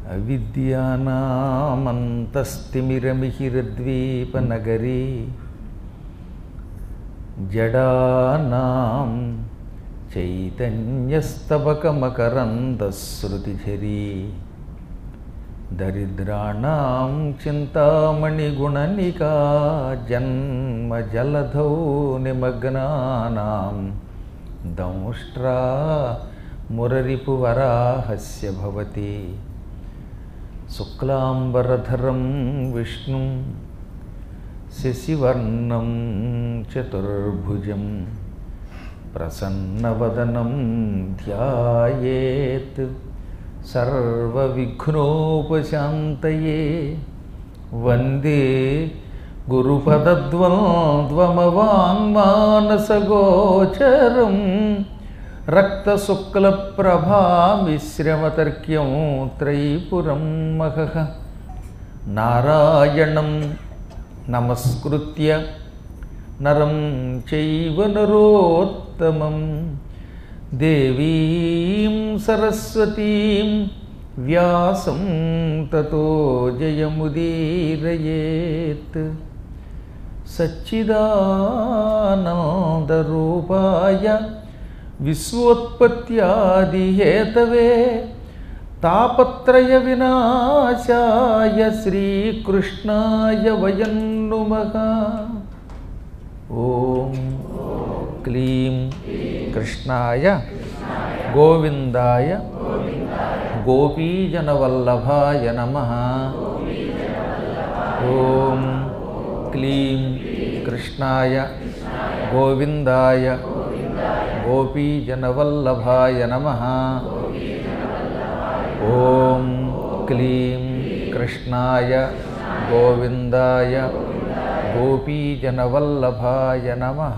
అవిద్యానామంతస్తిమిరమిహిరద్వీపనగరీ జడానాం చైతన్యస్తబకమకరందశ్రుతిఝరీ దరిద్రాణాం చింతామణిగుణనికా జన్మజలధౌ నిమగ్నానాం దంష్ట్రా మురరిపువరాహస్య భవతి శుక్లాంబరధరం విష్ణుం శశివర్ణం చతుర్భుజం ప్రసన్నవదనం ధ్యాయేత్ సర్వవిఘ్నోపశాంతయే వందే గురుపదద్వంద్వమవాంగ్మానసగోచరం రక్తశుక్లప్రభామిశ్రమతర్క్యం త్రైపురం మహః నారాయణం నమస్కృత్య నరం చైవ నరోత్తమం దేవీం సరస్వతీం వ్యాసం తతో జయముదీరయేత్ సచ్చిదానందరూపాయ విశ్వోత్పత్యాదిహేతవే తాపత్రయ వినాశాయ శ్రీకృష్ణాయ వయం నుమః. ఓం క్లీం కృష్ణాయ గోవిందాయ గోపీజనవల్లభాయ నమః. ఓం క్లీం కృష్ణాయ గోవిందాయ గోపీజనవల్లభాయ నమః. ఓం క్లీం కృష్ణాయ గోవిందాయ గోపీజనవల్లభాయ నమః.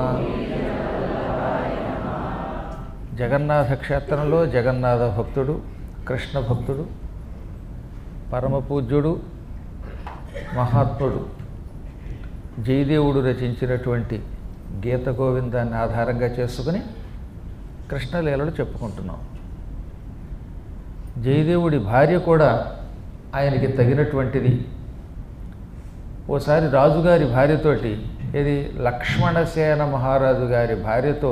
జగన్నాథ క్షేత్రంలో జగన్నాథ భక్తుడు, కృష్ణ భక్తుడు, పరమపూజ్యుడు, మహాత్ముడు జయదేవుడు రచించినటువంటి గీత గోవిందాన్ని ఆధారంగా చేసుకుని కృష్ణలీలలు చెప్పుకుంటున్నాం. జయదేవుడి భార్య కూడా ఆయనకి తగినటువంటిది. ఓసారి రాజుగారి భార్యతోటి, ఇది లక్ష్మణసేన మహారాజు గారి భార్యతో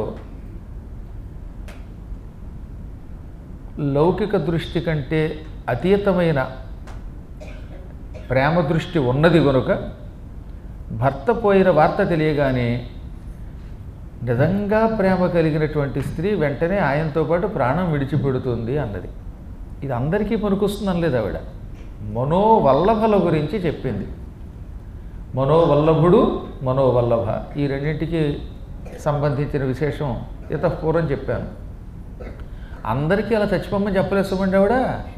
లౌకిక దృష్టి కంటే అతీతమైన ప్రేమ దృష్టి ఉన్నది కనుక భర్త పోయిన వార్త తెలియగానే నిజంగా ప్రేమ కలిగినటువంటి స్త్రీ వెంటనే ఆయనతో పాటు ప్రాణం విడిచిపెడుతుంది అన్నది. ఇది అందరికీ పనికొస్తుంది అనలేదు ఆవిడ. మనోవల్లభల గురించి చెప్పింది. మనోవల్లభుడు, మనోవల్లభ, ఈ రెండింటికి సంబంధించిన విశేషం ఇతపూర్వం చెప్పాను. అందరికీ అలా చచ్చిపోమని చెప్పలేస్తామండి ఆవిడ.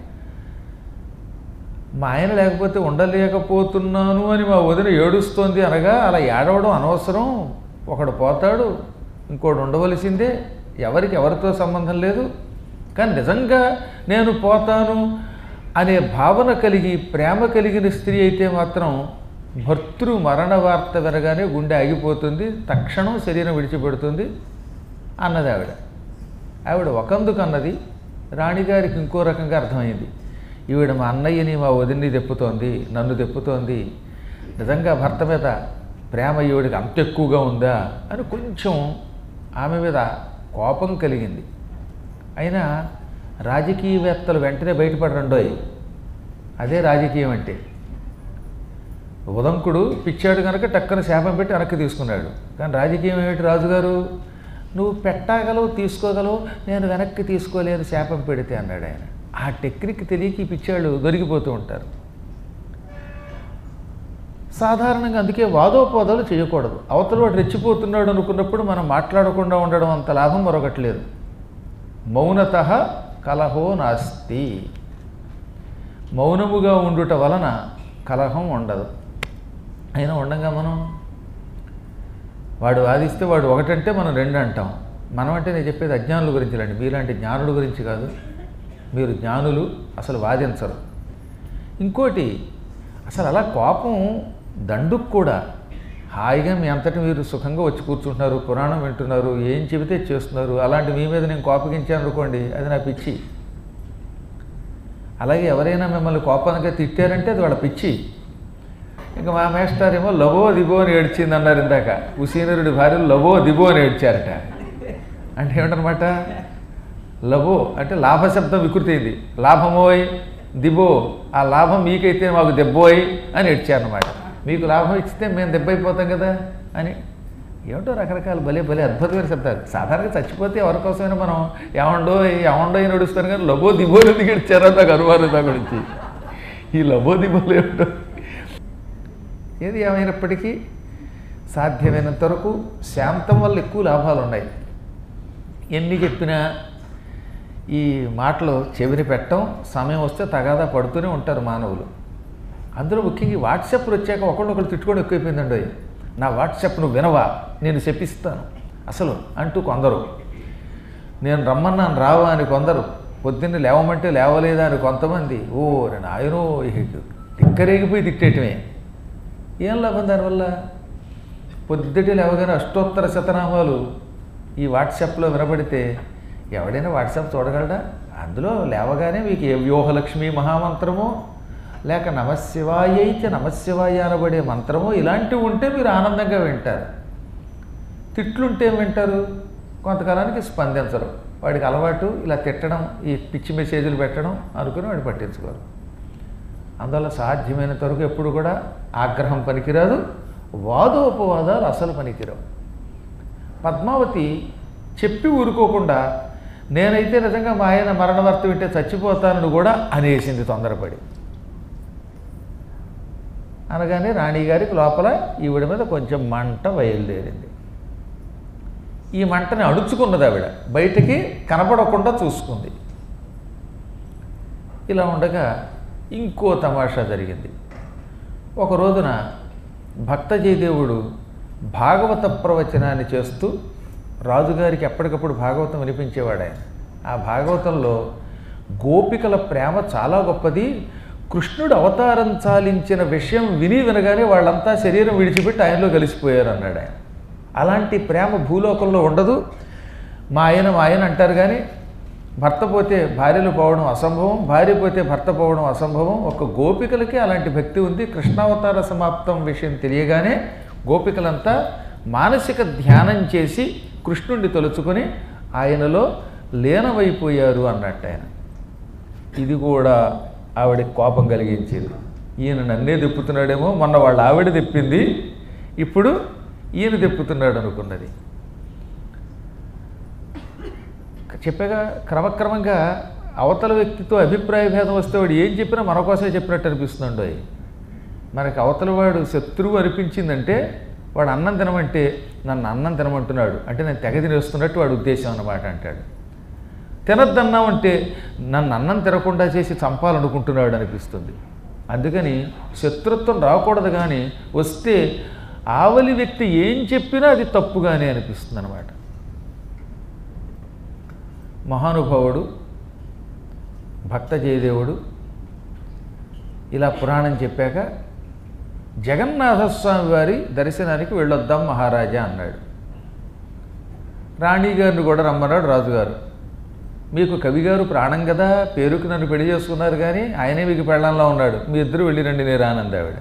మా ఆయన లేకపోతే ఉండలేకపోతున్నాను అని మా వదిన ఏడుస్తోంది అనగా అలా ఏడవడం అనవసరం. ఒకడు పోతాడు, ఇంకోడు ఉండవలసిందే, ఎవరితో సంబంధం లేదు. కానీ నిజంగా నేను పోతాను అనే భావన కలిగి ప్రేమ కలిగిన స్త్రీ అయితే మాత్రం భర్తృ మరణ వార్త వినగానే గుండె ఆగిపోతుంది, తక్షణం శరీరం విడిచిపెడుతుంది అన్నది ఆవిడ. ఆవిడ ఒకందుకు అన్నది, రాణిగారికి ఇంకో రకంగా అర్థమైంది. ఈవిడ మా అన్నయ్యని మా వదిన్ని తెప్పుతోంది, నన్ను తెప్పుతోంది, నిజంగా భర్త మీద ప్రేమ ఈవిడికి అంత ఎక్కువగా ఉందా అని కొంచెం ఆమె మీద కోపం కలిగింది. అయినా రాజకీయవేత్తలు వెంటనే బయటపడరండోయ్, అదే రాజకీయం అంటే. ఉదంకుడు పిచ్చాడు కనుక టక్కన శాపం పెట్టి వెనక్కి తీసుకున్నాడు. కానీ రాజకీయం ఏమిటి? రాజుగారు నువ్వు పెట్టగలవు, తీసుకోగలవు, నేను వెనక్కి తీసుకోలేను శాపం పెడితే అన్నాడు ఆయన. ఆ టెక్నిక్ తెలియక ఈ పిచ్చాళ్ళు దొరికిపోతూ ఉంటారు. సాధారణంగా అందుకే వాదోపవాదాలు చేయకూడదు. అవతల వాడు రెచ్చిపోతున్నాడు అనుకున్నప్పుడు మనం మాట్లాడకుండా ఉండడం అంత లాభం మరొకట్లేదు. మౌనతః కలహో నాస్తి. మౌనముగా ఉండుట వలన కలహం ఉండదు. అయినా ఉండంగా మనం వాడు వాదిస్తే వాడు ఒకటంటే మనం రెండు అంటాం. మనం అంటే నేను చెప్పేది అజ్ఞానుల గురించి రండి, మీలాంటి జ్ఞానుల గురించి కాదు. మీరు జ్ఞానులు, అసలు వాదించరు. ఇంకోటి, అసలు అలా కోపం దండుకు కూడా హాయిగా మీ అంతటి మీరు సుఖంగా వచ్చి కూర్చుంటున్నారు, పురాణం వింటున్నారు, ఏం చెబితే చేస్తున్నారు. అలాంటి మీ మీద నేను కోపగించాను అనుకోండి, అది నా పిచ్చి. అలాగే ఎవరైనా మిమ్మల్ని కోపానికి తిట్టారంటే అది వాళ్ళ పిచ్చి. ఇంకా మా మేస్టర్ ఏమో లబో దిబో అని ఏడ్చింది అన్నారు ఇందాక. ఉసీనరుడి భార్యలు లబో దిబో అని ఏడ్చారట. అంటే ఏమిటనమాట, లబో అంటే లాభశబ్దం వికృతి అయింది, లాభమోయ్, దిబో ఆ లాభం మీకైతే మాకు దెబ్బోయ్ అని ఏడ్చారనమాట. మీకు లాభం ఇచ్చితే మేము దెబ్బ అయిపోతాం కదా అని. ఏమిటో రకరకాల భలే భలే అద్భుతమైన శబ్దాలు. సాధారణంగా చచ్చిపోతే ఎవరి కోసమైనా మనం ఏమండో అని నడుస్తాను, కానీ లబో దిబోలు ఎందుకు ఇచ్చారో నాకు అనుమానం నా గురించి. ఈ లబో దిబోలు ఏమిటో. ఏది ఏమైనప్పటికీ సాధ్యమైనంత వరకు శాంతం వల్ల ఎక్కువ లాభాలు ఉన్నాయి. ఎన్ని చెప్పినా ఈ మాటలు చెవిని పెట్టడం, సమయం వస్తే తగాదా పడుతూనే ఉంటారు మానవులు. అందులో ముఖ్యంగా ఈ వాట్సాప్లు వచ్చాక ఒకళ్ళు తిట్టుకోవడం ఎక్కువైపోయిందండి. నా వాట్సాప్ నువ్వు వినవా, నేను చెప్పిస్తాను అసలు అంటూ కొందరు, నేను రమ్మన్నాను రావా అని కొందరు, పొద్దున్నే లేవమంటే లేవలేదా అని కొంతమంది. ఓ నాయనో తిక్కరేగిపోయి తిట్టేయటమే. ఏం లాభం దానివల్ల? పొద్దుటి లేవగానే అష్టోత్తర శతనామాలు ఈ వాట్సాప్లో వినబడితే ఎవడైనా వాట్సాప్ చూడగలడా? అందులో లేవగానే మీకు ఏ వ్యూహలక్ష్మి మహామంత్రమో లేక నమశివాయైచ నమశివాయ అనబడే మంత్రమో ఇలాంటివి ఉంటే మీరు ఆనందంగా వింటారు. తిట్లుంటే ఏం వింటారు? కొంతకాలానికి స్పందించరు. వాడికి అలవాటు ఇలా తిట్టడం, ఈ పిచ్చి మెసేజ్లు పెట్టడం అనుకుని వాడు పట్టించుకోరు. అందువల్ల సాధ్యమైనంత వరకు ఎప్పుడు కూడా ఆగ్రహం పనికిరాదు, వాదోపవాదాలు అసలు పనికిరావు. పద్మావతి చెప్పి ఊరుకోకుండా నేనైతే నిజంగా మా ఆయన మరణవార్త వింటే చచ్చిపోతానని కూడా అనేసింది తొందరపడి. అనగానే రాణిగారికి లోపల ఈవిడ మీద కొంచెం మంట బయలుదేరింది. ఈ మంటని అణుచుకున్నది ఆవిడ, బయటికి కనపడకుండా చూసుకుంది. ఇలా ఉండగా ఇంకో తమాషా జరిగింది. ఒక రోజున భక్త జయదేవుడు భాగవత ప్రవచనాన్ని చేస్తూ రాజుగారికి ఎప్పటికప్పుడు భాగవతం వినిపించేవాడు ఆయన. ఆ భాగవతంలో గోపికల ప్రేమ చాలా గొప్పది, కృష్ణుడు అవతారం చాలించిన విషయం వినగానే వాళ్ళంతా శరీరం విడిచిపెట్టి ఆయనలో కలిసిపోయారు అన్నాడు ఆయన. అలాంటి ప్రేమ భూలోకంలో ఉండదు. మా ఆయన అంటారు కానీ భర్త పోతే భార్యలు పోవడం అసంభవం, భార్య పోతే భర్త పోవడం అసంభవం. ఒక గోపికలకి అలాంటి భక్తి ఉంది. కృష్ణావతార సమాప్తం విషయం తెలియగానే గోపికలంతా మానసిక ధ్యానం చేసి కృష్ణుడిని తలుచుకొని ఆయనలో లీనమైపోయారు అన్నట్టు ఆయన. ఇది కూడా ఆవిడకి కోపం కలిగించింది. ఈయన నన్నే తిప్పుతున్నాడేమో, మొన్న వాళ్ళ ఆవిడ తిప్పింది, ఇప్పుడు ఈయన తిప్పుతున్నాడు అనుకున్నది. చెప్పగా క్రమక్రమంగా అవతల వ్యక్తితో అభిప్రాయ భేదం వస్తే వాడు ఏం చెప్పినా మన కోసమే చెప్పినట్టు అనిపిస్తుండో. మనకి అవతల వాడు శత్రువు అనిపించిందంటే వాడు అన్నం తినమంటే నన్ను అన్నం తినమంటున్నాడు అంటే నేను తెగ తినేస్తున్నట్టు వాడు ఉద్దేశం అన్నమాట అంటాడు. తినద్దన్నామంటే నన్ను అన్నం తినకుండా చేసి చంపాలనుకుంటున్నాడు అనిపిస్తుంది. అందుకని శత్రుత్వం రాకూడదు, కానీ వస్తే ఆవలి వ్యక్తి ఏం చెప్పినా అది తప్పుగానే అనిపిస్తుంది అన్నమాట. మహానుభావుడు భక్త జయదేవుడు ఇలా పురాణం చెప్పాక జగన్నాథస్వామి వారి దర్శనానికి వెళ్ళొద్దాం మహారాజా అన్నాడు. రాణిగారిని కూడా రమ్మన్నాడు రాజుగారు. మీకు కవిగారు ప్రాణం కదా, పేరుకి నన్ను పెళ్లి చేసుకున్నారు, కానీ ఆయనే మీకు పెళ్ళంలా ఉన్నాడు, మీ ఇద్దరు వెళ్ళిరండి నేను రానంది ఆవిడ.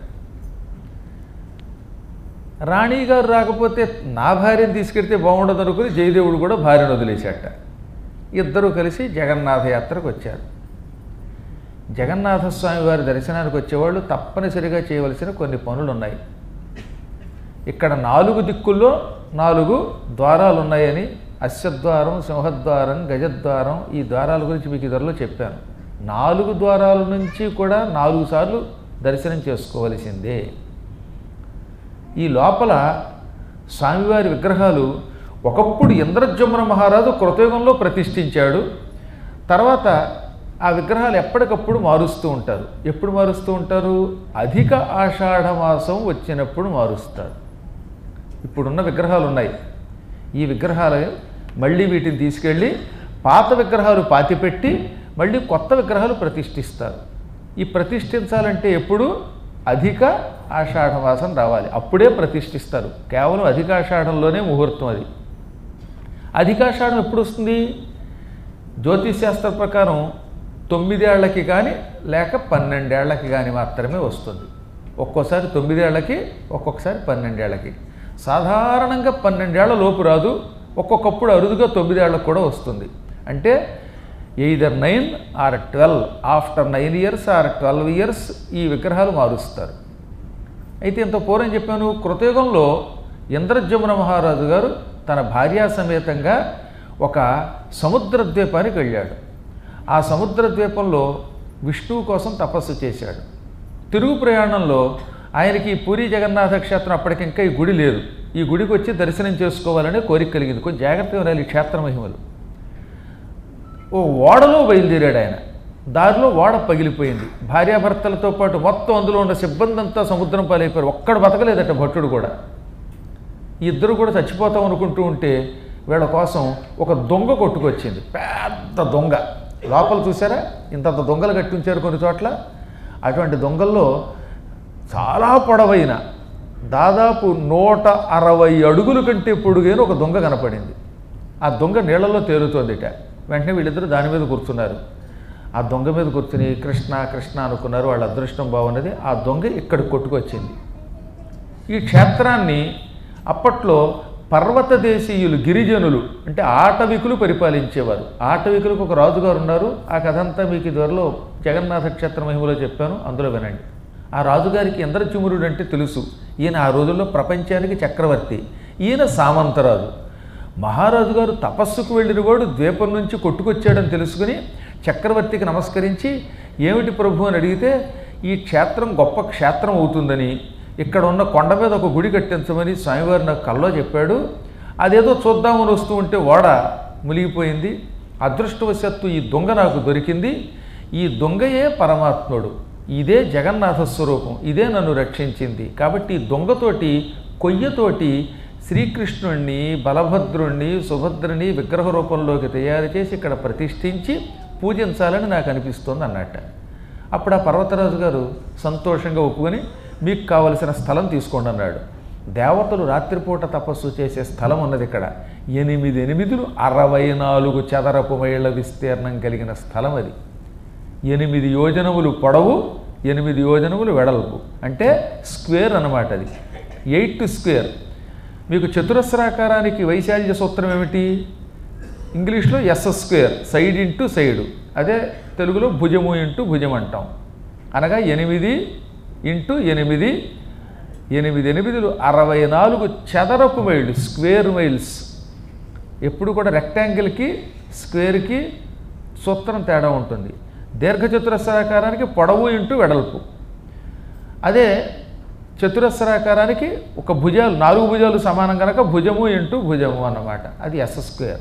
రాణిగారు రాకపోతే నా భార్యను తీసుకెళ్తే బాగుండదు అనుకుని జయదేవుడు కూడా భార్యను వదిలేశాట. ఇద్దరూ కలిసి జగన్నాథ యాత్రకు వచ్చారు. జగన్నాథస్వామి వారి దర్శనానికి వచ్చేవాళ్ళు తప్పనిసరిగా చేయవలసిన కొన్ని పనులు ఉన్నాయి. ఇక్కడ 4 దిక్కుల్లో 4 ద్వారాలు ఉన్నాయని, అశ్వద్వారం, సింహద్వారం, గజద్వారం, ఈ ద్వారాల గురించి మీకు ఇదిలో చెప్పాను. 4 ద్వారాల నుంచి కూడా 4 సార్లు దర్శనం చేసుకోవలసిందే. ఈ లోపల స్వామివారి విగ్రహాలు ఒకప్పుడు ఇంద్రజమున మహారాజు కృతయుగంలో ప్రతిష్ఠించాడు. తర్వాత ఆ విగ్రహాలు ఎప్పటికప్పుడు మారుస్తూ ఉంటారు. ఎప్పుడు మారుస్తూ ఉంటారు? అధిక ఆషాఢమాసం వచ్చినప్పుడు మారుస్తారు. ఇప్పుడున్న విగ్రహాలు ఉన్నాయి. ఈ విగ్రహాలు మళ్ళీ వీటిని తీసుకెళ్ళి పాత విగ్రహాలు పాతిపెట్టి మళ్ళీ కొత్త విగ్రహాలు ప్రతిష్ఠిస్తారు. ఈ ప్రతిష్ఠించాలంటే ఎప్పుడు అధిక ఆషాఢమాసం రావాలి, అప్పుడే ప్రతిష్ఠిస్తారు. కేవలం అధికాషాఢంలోనే ముహూర్తం. అది అధికాషాఢం ఎప్పుడు వస్తుంది? జ్యోతిష్ శాస్త్ర ప్రకారం 9 ఏళ్లకి కానీ లేక 12 ఏళ్లకి కానీ మాత్రమే వస్తుంది. ఒక్కోసారి 9 ఏళ్లకి, ఒక్కొక్కసారి 12 ఏళ్లకి. సాధారణంగా 12 ఏళ్ల లోపు రాదు, ఒక్కొక్కప్పుడు అరుదుగా 9 ఏళ్లకు కూడా వస్తుంది. అంటే either 9 or 12, after 9 years or 12 years ఈ విగ్రహాలు మారుస్తారు. అయితే ఇంత పూర్వం చెప్పాను, కృతయుగంలో ఇంద్రజమున మహారాజు గారు తన భార్యా సమేతంగా ఒక సముద్ర ద్వీపానికి వెళ్ళాడు. ఆ సముద్ర ద్వీపంలో విష్ణువు కోసం తపస్సు చేశాడు. తిరుగు ప్రయాణంలో ఆయనకి పూరి జగన్నాథ క్షేత్రం అప్పటికింకా ఈ గుడి లేదు. ఈ గుడికి వచ్చి దర్శనం చేసుకోవాలనే కోరిక కలిగింది. కొంచెం జాగ్రత్తగా ఉండాలి ఈ క్షేత్ర మహిమలు. ఓ ఓడలో బయలుదేరాడు ఆయన. దారిలో ఓడ పగిలిపోయింది. భార్యాభర్తలతో పాటు మొత్తం అందులో ఉన్న సిబ్బంది అంతా సముద్రం పాలైపోయారు. ఒక్కడు బతకలేదట భట్టుడు కూడా. ఇద్దరు కూడా చచ్చిపోతాం అనుకుంటూ ఉంటే వీళ్ళ కోసం ఒక దొంగ కొట్టుకొచ్చింది. పెద్ద దొంగ. లోపల చూసారా ఇంతంత దొంగలు కట్టించారు కొన్ని చోట్ల. అటువంటి దొంగల్లో చాలా పొడవైన దాదాపు 160 అడుగుల కంటే పొడుగైన ఒక దొంగ కనపడింది. ఆ దొంగ నీళ్లలో తేలుతోందిట. వెంటనే వీళ్ళిద్దరూ దాని మీద కూర్చున్నారు. ఆ దొంగ మీద కూర్చుని కృష్ణ కృష్ణ అనుకున్నారు. వాళ్ళ అదృష్టం బాగున్నది. ఆ దొంగ ఇక్కడికి కొట్టుకొచ్చింది. ఈ క్షేత్రాన్ని అప్పట్లో పర్వత దేశీయులు, గిరిజనులు అంటే ఆటవికులు పరిపాలించేవారు. ఆటవికులకు ఒక రాజుగారు ఉన్నారు. ఆ కథ అంతా మీకు ఇదివరలో జగన్నాథ క్షేత్ర మహిమలో చెప్పాను, అందులో వినండి. ఆ రాజుగారికి ఇంద్రజమునుడు అంటే తెలుసు. ఈయన ఆ రోజుల్లో ప్రపంచానికి చక్రవర్తి. ఈయన సామంతరాజు. మహారాజు గారు తపస్సుకు వెళ్ళిన వాడు ద్వీపం నుంచి కొట్టుకొచ్చాడని తెలుసుకుని చక్రవర్తికి నమస్కరించి ఏమిటి ప్రభు అని అడిగితే ఈ క్షేత్రం గొప్ప క్షేత్రం అవుతుందని, ఇక్కడ ఉన్న కొండ మీద ఒక గుడి కట్టించమని స్వామివారు నాకు కల్లో చెప్పాడు. అదేదో చూద్దామని వస్తూ ఉంటే ఓడ మునిగిపోయింది. అదృష్టవశాత్తు ఈ దొంగ నాకు దొరికింది. ఈ దొంగయే పరమాత్ముడు, ఇదే జగన్నాథ స్వరూపం, ఇదే నన్ను రక్షించింది. కాబట్టి ఈ దొంగతోటి కొయ్యతోటి శ్రీకృష్ణుణ్ణి, బలభద్రుణ్ణి, సుభద్రని విగ్రహ రూపంలోకి తయారు చేసి ఇక్కడ ప్రతిష్ఠించి పూజించాలని నాకు అనిపిస్తోంది అన్నట్ట. అప్పుడు ఆ పర్వతరాజు గారు సంతోషంగా ఒప్పుకొని మీకు కావలసిన స్థలం తీసుకోండి అన్నాడు. దేవతలు రాత్రిపూట తపస్సు చేసే స్థలం ఉన్నది ఇక్కడ. 8 ఎనిమిదులు 64 చదరపు మైళ్ళ విస్తీర్ణం కలిగిన స్థలం అది. 8 యోజనములు పొడవు, 8 యోజనములు వెడల్పు, అంటే స్క్వేర్ అన్నమాట. అది 8 స్క్వేర్. మీకు చతురస్రాకారానికి వైశాల్య సూత్రం ఏమిటి? ఇంగ్లీష్లో S square, side into side. అదే తెలుగులో భుజము ఇంటూ భుజం అంటాం. అనగా 8 ఇంటూ 8, 8 ఎనిమిదిలు 64 చదరపు మైళ్ళు, స్క్వేర్ మైల్స్. ఎప్పుడు కూడా రెక్టాంగిల్కి స్క్వేర్కి సూత్రం తేడా ఉంటుంది. దీర్ఘచతురస్రాకారానికి పొడవు ఇంటూ వెడల్పు. అదే చతురస్రాకారానికి ఒక భుజాలు, 4 భుజాలు సమానం కనుక భుజము ఇంటూ భుజము అన్నమాట. అది ఎస్ స్క్వేర్.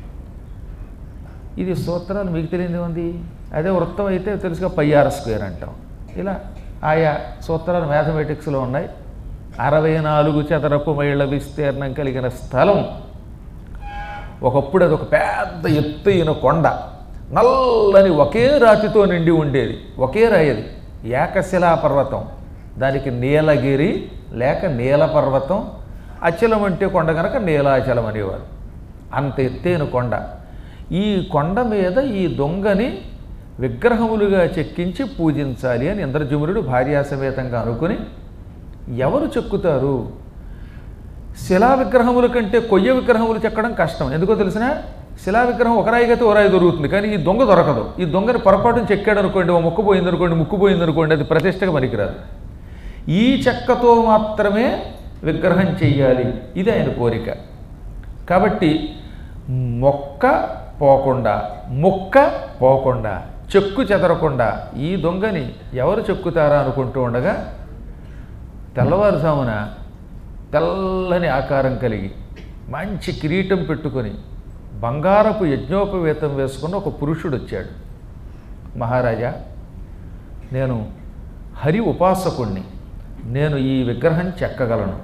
ఇది సూత్రాలు మీకు తెలియదు ఉంది. అదే వృత్తం అయితే తెలుసుగా πr స్క్వేర్ అంటాం. ఇలా ఆయా సూత్రాలు మ్యాథమెటిక్స్లో ఉన్నాయి. 64 చదరపు మైళ్ళ విస్తీర్ణం కలిగిన స్థలం. ఒకప్పుడు అది ఒక పెద్ద ఎత్తైన కొండ, నల్లని ఒకే రాతితో నిండి ఉండేది. ఒకే రాయది, ఏకశిలా పర్వతం. దానికి నీలగిరి లేక నీల పర్వతం, అచలం అంటే కొండ కనుక నీలాచలం అనేవారు. అంత ఎత్తైన కొండ. ఈ కొండ మీద ఈ దొంగని విగ్రహములుగా చెక్కించి పూజించాలి అని ఇంద్రజమునుడు భార్యాసమేతంగా అనుకుని, ఎవరు చెక్కుతారు? శిలా విగ్రహముల కంటే కొయ్య విగ్రహములు చెక్కడం కష్టం. ఎందుకో తెలిసిన? శిలా విగ్రహం ఒక రాయిగైతే ఓ రాయి దొరుకుతుంది, కానీ ఈ దొంగ దొరకదు. ఈ దొంగని పొరపాటును చెక్కాడు అనుకోండి, ఓ ముక్కు పోయిందనుకోండి, ముక్కు పోయిందనుకోండి, అది ప్రతిష్టగా పనికిరాదు. ఈ చెక్కతో మాత్రమే విగ్రహం చెయ్యాలి, ఇది ఆయన కోరిక. కాబట్టి మొక్క పోకుండా, ముక్క పోకుండా, చెక్కు చెదరకుండా ఈ దొంగని ఎవరు చెక్కుతారా అనుకుంటూ ఉండగా తెల్లవారుజామున తెల్లని ఆకారం కలిగి మంచి కిరీటం పెట్టుకొని బంగారపు యజ్ఞోపవేతం వేసుకున్న ఒక పురుషుడు వచ్చాడు. మహారాజా, నేను హరి ఉపాసకుణ్ణి, నేను ఈ విగ్రహం చెక్కగలను.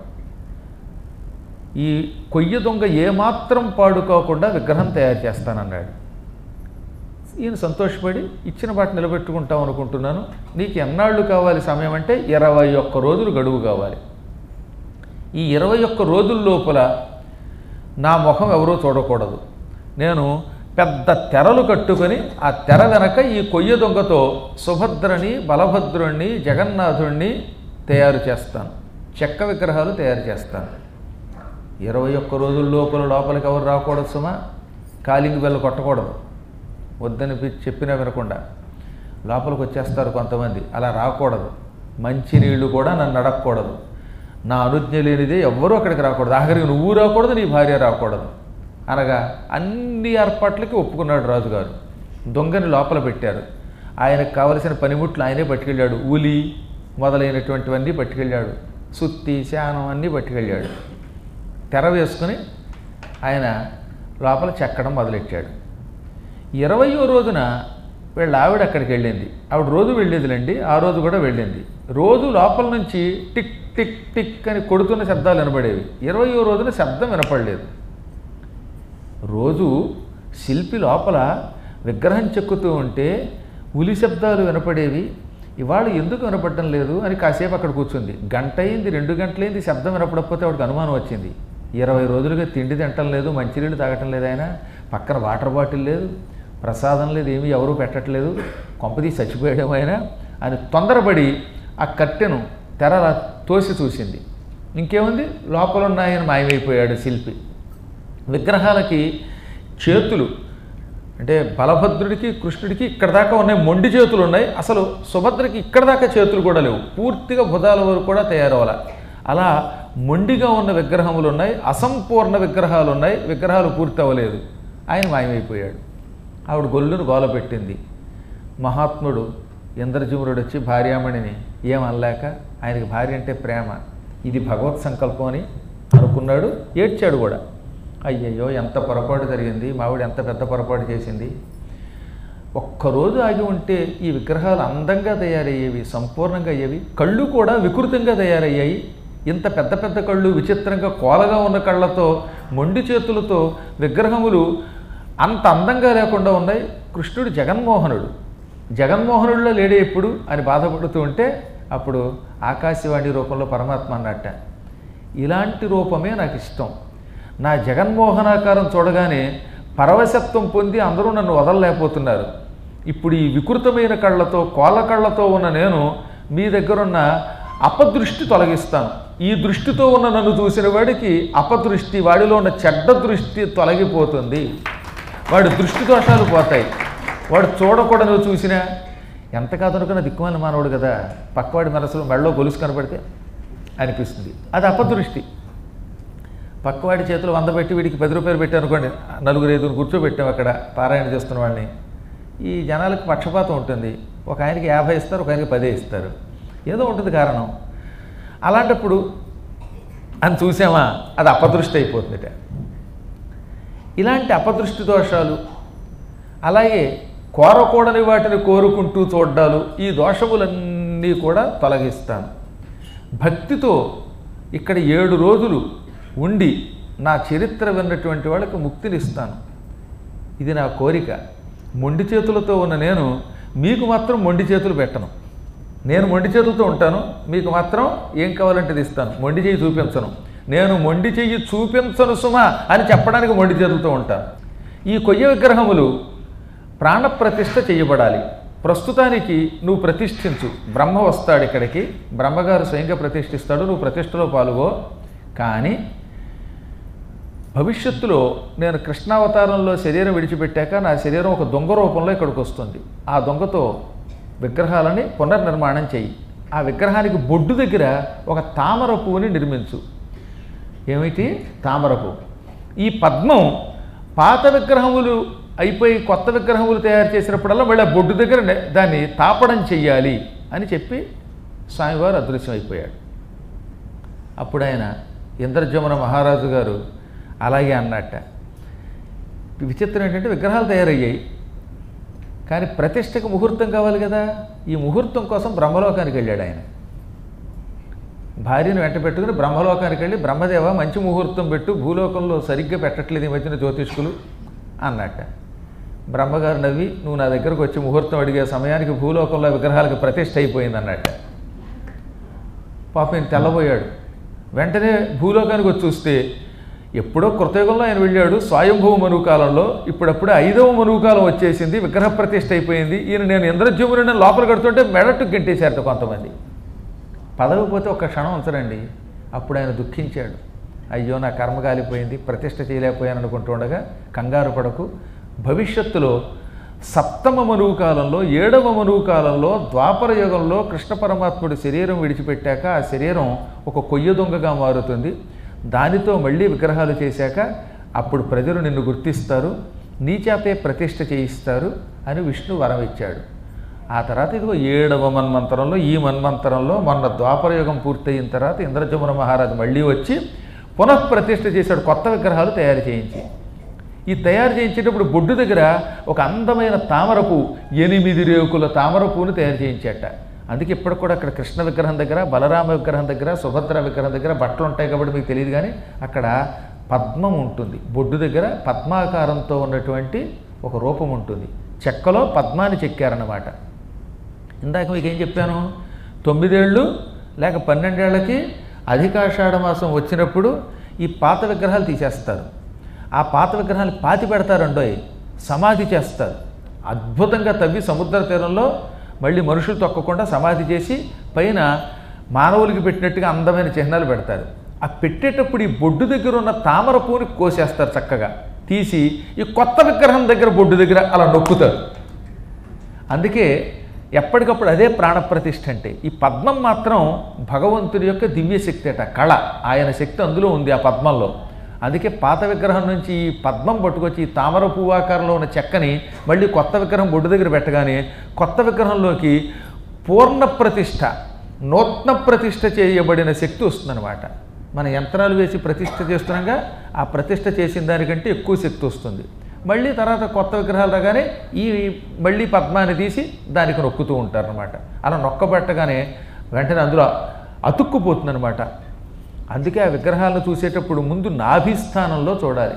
ఈ కొయ్య దొంగ ఏమాత్రం పాడుకోకుండా విగ్రహం తయారు చేస్తానన్నాడు. ఈయన సంతోషపడి ఇచ్చిన మాట నిలబెట్టుకుంటాం అనుకుంటున్నాను. నీకు ఎన్నాళ్ళు కావాలి సమయం అంటే 21 రోజులు గడువు కావాలి. ఈ 21 రోజుల లోపల నా ముఖం ఎవరో చూడకూడదు. నేను పెద్ద తెరలు కట్టుకొని ఆ తెర వెనక ఈ కొయ్య దొంగతో సుభద్రని, బలభద్రుణ్ణి, జగన్నాథుణ్ణి తయారు చేస్తాను. చెక్క విగ్రహాలు తయారు చేస్తాను. 21 రోజుల లోపలికి ఎవరు రాకూడదు సుమా. కాలింగ్ బెల్ల కొట్టకూడదు. వద్దని చెప్పినా వినకుండా లోపలికి వచ్చేస్తారు కొంతమంది. అలా రాకూడదు. మంచి నీళ్లు కూడా నన్ను అడగకూడదు. నా అనుజ్ఞ లేనిదే ఎవ్వరూ అక్కడికి రాకూడదు. ఆఖరికి నువ్వు రాకూడదు, నీ భార్య రాకూడదు అనగా అన్ని ఏర్పాట్లకి ఒప్పుకున్నాడు రాజుగారు. దొంగని లోపల పెట్టారు. ఆయనకు కావలసిన పనిముట్లు ఆయనే పట్టుకెళ్ళాడు. ఉలి మొదలైనటువంటివన్నీ పట్టుకెళ్ళాడు. సుత్తి, శానం అన్నీ పట్టుకెళ్ళాడు. తెర వేసుకుని ఆయన లోపల చెక్కడం మొదలెట్టాడు. 20వ రోజున వీళ్ళ ఆవిడ అక్కడికి వెళ్ళింది. ఆవిడ రోజు వెళ్ళేదిలేండి. ఆ రోజు కూడా వెళ్ళింది. రోజు లోపల నుంచి టిక్ టిక్ టిక్ అని కొడుతున్న శబ్దాలు వినపడేవి. 20వ రోజున శబ్దం వినపడలేదు. రోజు శిల్పి లోపల విగ్రహం చెక్కుతూ ఉంటే ఉలి శబ్దాలు వినపడేవి. ఇవాళ ఎందుకు వినపడటం లేదు అని కాసేపు అక్కడ కూర్చుంది. గంట అయింది, 2 గంటలైంది, శబ్దం వినపడకపోతే ఆవిడకి అనుమానం వచ్చింది. 20 రోజులుగా తిండి తినటం లేదు, మంచినీళ్ళు తాగటం లేదు, ఆయన పక్కన వాటర్ బాటిల్ లేదు, ప్రసాదం లేదు, ఏమీ ఎవరూ పెట్టట్లేదు, కొంపదీసి చచ్చిపోయాడేమో ఆయన అని తొందరపడి ఆ కట్టెను తెర తోసి చూసింది. ఇంకేముంది, లోపల ఉన్న ఆయన మాయమైపోయాడు శిల్పి. విగ్రహాలకి చేతులు అంటే బలభద్రుడికి, కృష్ణుడికి ఇక్కడ దాకా ఉన్నాయి, మొండి చేతులు ఉన్నాయి. అసలు సుభద్రకి ఇక్కడ దాకా చేతులు కూడా లేవు, పూర్తిగా భుజాల వరకు కూడా తయారవ్వాలి. అలా మొండిగా ఉన్న విగ్రహములు ఉన్నాయి, అసంపూర్ణ విగ్రహాలు ఉన్నాయి, విగ్రహాలు పూర్తి అవ్వలేదు. ఆయన మాయమైపోయాడు. ఆవిడ గొల్లును గోల పెట్టింది. మహాత్ముడు ఇంద్రజిమురుడు వచ్చి భార్యామణిని ఏమనలేక, ఆయనకి భార్య అంటే ప్రేమ, ఇది భగవత్ సంకల్పం అని అనుకున్నాడు. ఏడ్చాడు కూడా. అయ్యయ్యో ఎంత పొరపాటు జరిగింది, మావిడ ఎంత పెద్ద పొరపాటు చేసింది. ఒక్కరోజు ఆగి ఉంటే ఈ విగ్రహాలు అందంగా తయారయ్యేవి, సంపూర్ణంగా అయ్యేవి. కళ్ళు కూడా వికృతంగా తయారయ్యాయి. ఇంత పెద్ద పెద్ద కళ్ళు, విచిత్రంగా కోలగా ఉన్న కళ్ళతో, మొండి చేతులతో విగ్రహములు అంత అందంగా లేకుండా ఉన్నాయి. కృష్ణుడు జగన్మోహనుడిలో లేడే ఎప్పుడు అని బాధపడుతూ ఉంటే అప్పుడు ఆకాశవాణి రూపంలో పరమాత్మ అన్నట్ట, ఇలాంటి రూపమే నాకు ఇష్టం. నా జగన్మోహనాకారం చూడగానే పరవశత్వం పొంది అందరూ నన్ను వదలలేకపోతున్నారు. ఇప్పుడు ఈ వికృతమైన కళ్ళతో, కోళ్ళ కళ్ళతో ఉన్న నేను మీ దగ్గరున్న అపదృష్టి తొలగిస్తాను. ఈ దృష్టితో ఉన్న నన్ను చూసిన వాడికి అపదృష్టి, వాడిలో ఉన్న చెడ్డ దృష్టి తొలగిపోతుంది, వాడి దృష్టి దోషాలు పోతాయి. వాడు చూడకూడదు చూసినా, ఎంత కాదనుకున్న దిక్కుమాలిన మానవుడు కదా, పక్కవాడి మనసులో మెడలో గొలుసు కనపడితే అనిపిస్తుంది, అది అపదృష్టి. పక్కవాడి చేతులు 100 పెట్టి వీడికి 10 రూపాయలు పెట్టారనుకోండి, 4-5 కూర్చోబెట్టాం అక్కడ పారాయణ చేస్తున్న వాడిని. ఈ జనాలకు పక్షపాతం ఉంటుంది. ఒక ఆయనకి 50 ఇస్తారు, ఒక ఆయనకి 10 ఇస్తారు, ఏదో ఉంటుంది కారణం. అలాంటప్పుడు అని చూసామా, అది అపదృష్టి అయిపోతుందిట. ఇలాంటి అపదృష్టి దోషాలు, అలాగే కోరకూడని వాటిని కోరుకుంటూ చూడ్డాలు, ఈ దోషములన్నీ కూడా తొలగిస్తాను. భక్తితో ఇక్కడ 7 రోజులు ఉండి నా చరిత్ర విన్నటువంటి వాళ్ళకి ముక్తినిస్తాను. ఇది నా కోరిక. మొండి చేతులతో ఉన్న నేను మీకు మాత్రం మొండి చేతులు పెట్టను. నేను మొండి చేతులతో ఉంటాను, మీకు మాత్రం ఏం కావాలంటే ఇది ఇస్తాను. మొండి చెయ్యి చూపించను. నేను మొండి చెయ్యి చూపించను సుమా అని చెప్పడానికి మొండి చేతులతో ఉంటాను. ఈ కొయ్య విగ్రహములు ప్రాణప్రతిష్ఠ చేయబడాలి. ప్రస్తుతానికి నువ్వు ప్రతిష్ఠించు, బ్రహ్మ వస్తాడు ఇక్కడికి, బ్రహ్మగారు స్వయంగా ప్రతిష్ఠిస్తాడు, నువ్వు ప్రతిష్టలో పాల్గో. కానీ భవిష్యత్తులో నేను కృష్ణావతారంలో శరీరం విడిచిపెట్టాక నా శరీరం ఒక దొంగ రూపంలో ఇక్కడికి వస్తుంది. ఆ దొంగతో విగ్రహాలని పునర్నిర్మాణం చెయ్యి. ఆ విగ్రహానికి బొడ్డు దగ్గర ఒక తామర పువ్వుని నిర్మించు. ఏమిటి? తామర పువ్వు. ఈ పద్మం పాత విగ్రహములు అయిపోయి కొత్త విగ్రహములు తయారు చేసినప్పుడల్లా మళ్ళీ బొడ్డు దగ్గర దాన్ని తాపడం చెయ్యాలి అని చెప్పి స్వామివారు అదృశ్యం అయిపోయాడు. అప్పుడు ఆయన ఇంద్రజమున మహారాజు గారు అలాగే అన్నట్ట. విచిత్రం ఏంటంటే విగ్రహాలు తయారయ్యాయి, కానీ ప్రతిష్టకు ముహూర్తం కావాలి కదా. ఈ ముహూర్తం కోసం బ్రహ్మలోకానికి వెళ్ళాడు ఆయన. భార్యను వెంట పెట్టుకుని బ్రహ్మలోకానికి వెళ్ళి, బ్రహ్మదేవ మంచి ముహూర్తం పెట్టు, భూలోకంలో సరిగ్గా పెట్టట్లేదు ఈ మధ్యన జ్యోతిష్కులు అన్నట్ట. బ్రహ్మగారు నవ్వి, నువ్వు నా దగ్గరకు వచ్చి ముహూర్తం అడిగే సమయానికి భూలోకంలో విగ్రహాలకు ప్రతిష్ఠ అయిపోయింది అన్నట్ట. పాపం తెల్లబోయాడు. వెంటనే భూలోకానికి వచ్చి చూస్తే ఎప్పుడో కృతయుగంలో ఆయన వెళ్ళాడు స్వయంభవ మనువు కాలంలో. ఇప్పుడప్పుడు 5వ మనువు కాలం వచ్చేసింది, విగ్రహ ప్రతిష్ఠ అయిపోయింది. ఈయన నేను ఇంద్రజముని లోపల కడుతుంటే మెడట్టు గెంటేశారట కొంతమంది. పదవి పోతే ఒక్క క్షణం ఉంచరండి. అప్పుడు ఆయన దుఃఖించాడు. అయ్యో నా కర్మ కాలిపోయింది, ప్రతిష్ఠ చేయలేకపోయాను అనుకుంటూ ఉండగా కంగారు పడకు. భవిష్యత్తులో 7వ మనువు కాలంలో 7వ మనువు కాలంలో ద్వాపర యుగంలో కృష్ణ పరమాత్ముడి శరీరం విడిచిపెట్టాక ఆ శరీరం ఒక కొయ్య దొంగగా మారుతుంది. దానితో మళ్ళీ విగ్రహాలు చేశాక అప్పుడు ప్రజలు నిన్ను గుర్తిస్తారు, నీ చేతే ప్రతిష్ఠ చేయిస్తారు అని విష్ణు వరం ఇచ్చాడు. ఆ తర్వాత ఇదిగో 7వ మన్వంతరంలో, ఈ మన్వంతరంలో మొన్న ద్వాపర యుగం పూర్తయిన తర్వాత ఇంద్రజమున మహారాజు మళ్ళీ వచ్చి పునఃప్రతిష్ఠ చేశాడు, కొత్త విగ్రహాలు తయారు చేయించి. ఈ తయారు చేయించేటప్పుడు బొడ్డు దగ్గర ఒక అందమైన తామరపు 8 రేకుల తామరపుని తయారు చేయించాట. అందుకే ఇప్పటికి కూడా అక్కడ కృష్ణ విగ్రహం దగ్గర, బలరామ విగ్రహం దగ్గర, సుభద్ర విగ్రహం దగ్గర బట్టలు ఉంటాయి కాబట్టి మీకు తెలియదు, కానీ అక్కడ పద్మం ఉంటుంది. బొడ్డు దగ్గర పద్మాకారంతో ఉన్నటువంటి ఒక రూపం ఉంటుంది. చెక్కలో పద్మాన్ని చెక్కారన్నమాట. ఇందాక మీకు ఏం చెప్పాను, 9 ఏళ్ళు లేక 12 ఏళ్ళకి అధికాషాఢ మాసం వచ్చినప్పుడు ఈ పాత విగ్రహాలు తీసేస్తారు. ఆ పాత విగ్రహాలు పాతి పెడతారండోయ్, సమాధి చేస్తారు. అద్భుతంగా తవ్వి సముద్ర తీరంలో మళ్ళీ మనుషులు తొక్కకుండా సమాధి చేసి పైన మానవులకి పెట్టినట్టుగా అందమైన చిహ్నాలు పెడతారు. ఆ పెట్టేటప్పుడు ఈ బొడ్డు దగ్గర ఉన్న తామర పూని కోసేస్తారు, చక్కగా తీసి ఈ కొత్త విగ్రహం దగ్గర బొడ్డు దగ్గర అలా నొక్కుతారు. అందుకే ఎప్పటికప్పుడు అదే ప్రాణప్రతిష్ఠ అంటే. ఈ పద్మం మాత్రం భగవంతుడి యొక్క దివ్యశక్తి అట, కళ, ఆయన శక్తి అందులో ఉంది ఆ పద్మంలో. అందుకే పాత విగ్రహం నుంచి ఈ పద్మం పట్టుకొచ్చి ఈ తామర పువ్వు ఆకారంలో ఉన్న చెక్కని మళ్ళీ కొత్త విగ్రహం బొడ్డు దగ్గర పెట్టగానే కొత్త విగ్రహంలోకి పూర్ణ ప్రతిష్ఠ, నూతన ప్రతిష్ఠ చేయబడిన శక్తి వస్తుందన్నమాట. మన యంత్రాలు వేసి ప్రతిష్ఠ చేస్తున్నాగా ఆ ప్రతిష్ఠ చేసిన దానికంటే ఎక్కువ శక్తి వస్తుంది. మళ్ళీ తర్వాత కొత్త విగ్రహాలు రాగానే ఈ మళ్ళీ పద్మాన్ని తీసి దానికి నొక్కుతూ ఉంటారనమాట. అలా నొక్కబెట్టగానే వెంటనే అందులో అతుక్కుపోతుందనమాట. అందుకే ఆ విగ్రహాలను చూసేటప్పుడు ముందు నాభిస్థానంలో చూడాలి.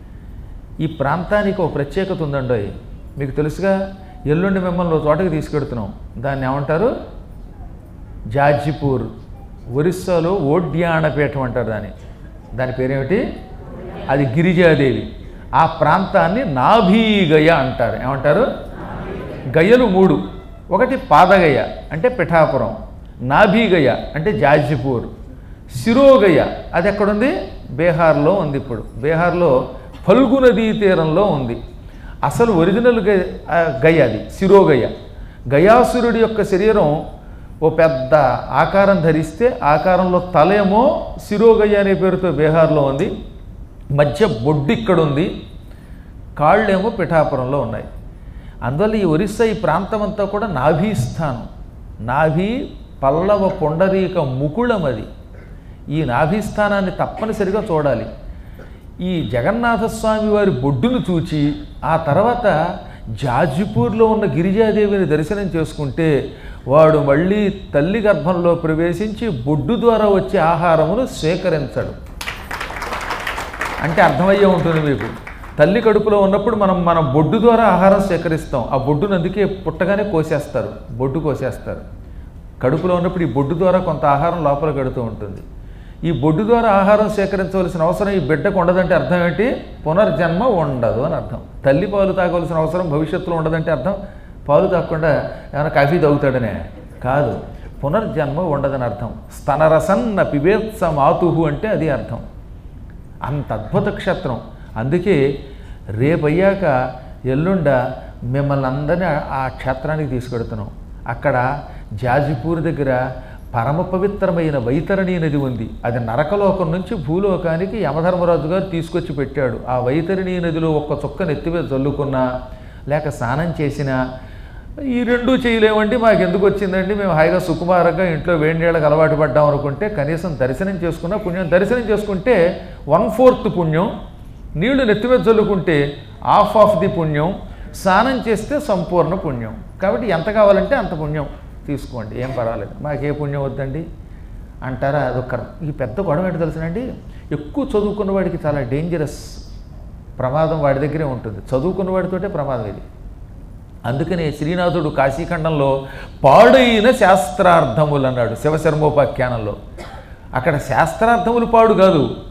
ఈ ప్రాంతానికి ఒక ప్రత్యేకత ఉందండో, మీకు తెలుసుగా. ఎల్లుండి మిమ్మల్ని చోటకి తీసుకెడుతున్నాం, దాన్ని ఏమంటారు, జాజిపూర్, ఒరిస్సాలో ఓడ్యాణపీఠం అంటారు దాని పేరేమిటి, అది గిరిజాదేవి. ఆ ప్రాంతాన్ని నాభీగయ అంటారు. ఏమంటారు, గయలు 3, ఒకటి పాదగయ అంటే పిఠాపురం, నాభీగయ అంటే జాజిపూర్, శిరోగయ అది ఎక్కడుంది, బీహార్లో ఉంది. ఇప్పుడు బీహార్లో ఫల్గు నదీ తీరంలో ఉంది. అసలు ఒరిజినల్ గయ అది శిరోగయ. గయాసురుడి యొక్క శరీరం ఓ పెద్ద ఆకారం ధరిస్తే ఆకారంలో తలేమో శిరోగయ అనే పేరుతో బీహార్లో ఉంది. మధ్య బొడ్డు ఇక్కడ ఉంది, కాళ్ళేమో పిఠాపురంలో ఉన్నాయి. అందువల్ల ఈ ఒరిస్సా ఈ ప్రాంతం అంతా కూడా నాభీస్థానం. నాభి పల్లవ పొండరీక ముకుళం అది. ఈ నాభీస్థానాన్ని తప్పనిసరిగా చూడాలి. ఈ జగన్నాథస్వామి వారి బొడ్డును చూచి ఆ తర్వాత జాజిపూర్లో ఉన్న గిరిజాదేవిని దర్శనం చేసుకుంటే వాడు మళ్ళీ తల్లి గర్భంలో ప్రవేశించి బొడ్డు ద్వారా వచ్చే ఆహారమును స్వీకరించడు. అంటే అర్థమయ్యే ఉంటుంది మీకు. తల్లి కడుపులో ఉన్నప్పుడు మన బొడ్డు ద్వారా ఆహారం స్వీకరిస్తాం. ఆ బొడ్డును అందుకే పుట్టగానే కోసేస్తారు, బొడ్డు కోసేస్తారు. కడుపులో ఉన్నప్పుడు ఈ బొడ్డు ద్వారా కొంత ఆహారం లోపల కడుతూ ఉంటుంది. ఈ బొడ్డు ద్వారా ఆహారం సేకరించవలసిన అవసరం ఈ బిడ్డకు ఉండదంటే అర్థం ఏంటి, పునర్జన్మ ఉండదు అని అర్థం. తల్లి పాలు తాగవలసిన అవసరం భవిష్యత్తులో ఉండదంటే అర్థం పాలు తాగకుండా ఏమైనా కాఫీ తాగుతాడనే కాదు, పునర్జన్మ ఉండదని అర్థం. స్తనరసన్న పిబేత్స మాతుహు అంటే అది అర్థం. అంత అద్భుత క్షేత్రం. అందుకే రేపయ్యాక ఎల్లుండ మిమ్మల్ని అందరినీ ఆ క్షేత్రానికి తీసుకెడుతున్నాం. అక్కడ జాజిపూర్ దగ్గర పరమ పవిత్రమైన వైతరణి నది ఉంది. అది నరకలోకం నుంచి భూలోకానికి యమధర్మరాజు గారు తీసుకొచ్చి పెట్టాడు. ఆ వైతరణి నదిలో ఒక్క చుక్క నెత్తివే చల్లుకున్నా లేక స్నానం చేసినా, ఈ రెండూ చేయలేమండి మాకు ఎందుకు వచ్చిందండి, మేము హాయిగా సుకుమారంగా ఇంట్లో వేడి నీళ్ళకి అలవాటు పడ్డాం అనుకుంటే కనీసం దర్శనం చేసుకున్న పుణ్యం. దర్శనం చేసుకుంటే 1/4 పుణ్యం, నీళ్లు నెత్తిమీద చల్లుకుంటే 1/2 పుణ్యం, స్నానం చేస్తే సంపూర్ణ పుణ్యం. కాబట్టి ఎంత కావాలంటే అంత పుణ్యం తీసుకోండి, ఏం పర్వాలేదు, మాకే పుణ్యం వద్దండి అంటారా. అదొక ఈ పెద్ద గొడవ ఏంటో తెలుసునండి. ఎక్కువ చదువుకున్న వాడికి చాలా డేంజరస్, ప్రమాదం వాడి దగ్గరే ఉంటుంది. చదువుకున్న వాడితోటే ప్రమాదం ఇది. అందుకనే శ్రీనాథుడు కాశీఖండంలో పాడైన శాస్త్రార్థములు అన్నాడు శివశర్మోపాఖ్యానంలో. అక్కడ శాస్త్రార్థములు పాడు కాదు,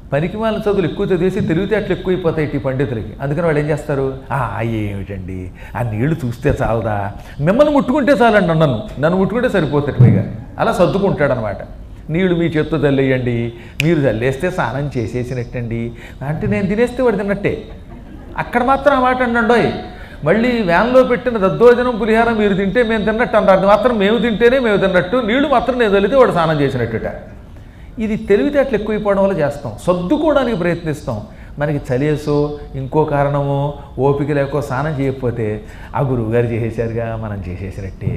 పనికిమాలిన చదువులు ఎక్కువ చదివేసి తెలివితేటలు ఎక్కువైపోతాయి ఈ పండితులకి. అందుకని వాళ్ళు ఏం చేస్తారు, ఏమిటండి ఆ నీళ్లు చూస్తే చాలదా, మిమ్మల్ని ముట్టుకుంటే చాలండి, నన్ను ముట్టుకుంటే సరిపోతుంది పైగా, అలా సర్దుకుంటాడనమాట. నీళ్లు మీ చేత్తో చల్లేయండి, మీరు చల్లేస్తే స్నానం చేసేసినట్టండి అంటే నేను తినేస్తే వాడు తిన్నట్టే. అక్కడ మాత్రం ఆ మాట అండండోయ్. మళ్ళీ వ్యాన్లో పెట్టిన దద్దోజనం పులిహారం మీరు తింటే మేము తిన్నట్టు అంటారు, అది మాత్రం మేము తింటేనే మేము తిన్నట్టు, నీళ్లు మాత్రం నేను చల్లితే వాడు స్నానం చేసినట్టుట. ఇది తెలివితేటలు ఎక్కువైపోవడం వల్ల చేస్తాం, సర్దుకోవడానికి ప్రయత్నిస్తాం. మనకి చలేసో ఇంకో కారణమో ఓపిక లేకో స్నానం చేయకపోతే ఆ గురువుగారు చేసేసారుగా మనం చేసేసినట్టే.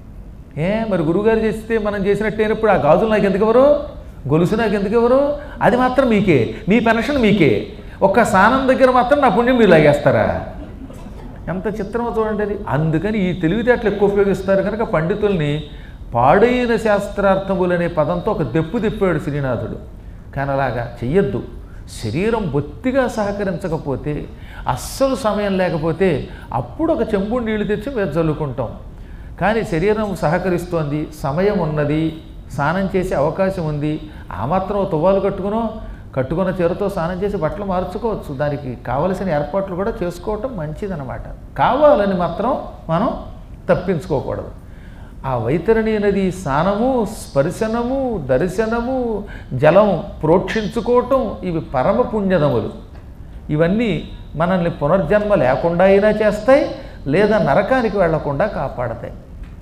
మరి గురువుగారు చేస్తే మనం చేసినట్టు అయినప్పుడు ఆ గాజులు నాకు ఎందుకు ఎవరు, గొలుసు నాకు ఎందుకు ఎవరు, అది మాత్రం మీకే, మీ పెన్షన్ మీకే, ఒక్క స్నానం దగ్గర మాత్రం నా పుణ్యం మీరు లాగేస్తారా? ఎంత చిత్రమో చూడండి అది. అందుకని ఈ తెలివితేటలు ఎక్కువ ఉపయోగిస్తారు కనుక పండితుల్ని పాడైన శాస్త్రార్థములనే పదంతో ఒక దెప్పు తిప్పాడు శ్రీనాథుడు. కానీ అలాగా చెయ్యొద్దు. శరీరం బొత్తిగా సహకరించకపోతే, అస్సలు సమయం లేకపోతే అప్పుడు ఒక చెంబు నీళ్లు తెచ్చి మీద చల్లుకుంటాం. కానీ శరీరం సహకరిస్తోంది, సమయం ఉన్నది, స్నానం చేసే అవకాశం ఉంది, ఆ మాత్రం తువ్వాలు కట్టుకున్న చీరతో స్నానం చేసి బట్టలు మార్చుకోవచ్చు. దానికి కావలసిన ఏర్పాట్లు కూడా చేసుకోవటం మంచిదన్నమాట. కావాలని మాత్రం మనం తప్పించుకోకూడదు. ఆ వైతరణి నది స్నానము, స్పర్శనము, దర్శనము, జలం ప్రోక్షించుకోవటం ఇవి పరమ పుణ్యదములు. ఇవన్నీ మనల్ని పునర్జన్మ లేకుండా అయినా చేస్తాయి, లేదా నరకానికి వెళ్లకుండా కాపాడతాయి.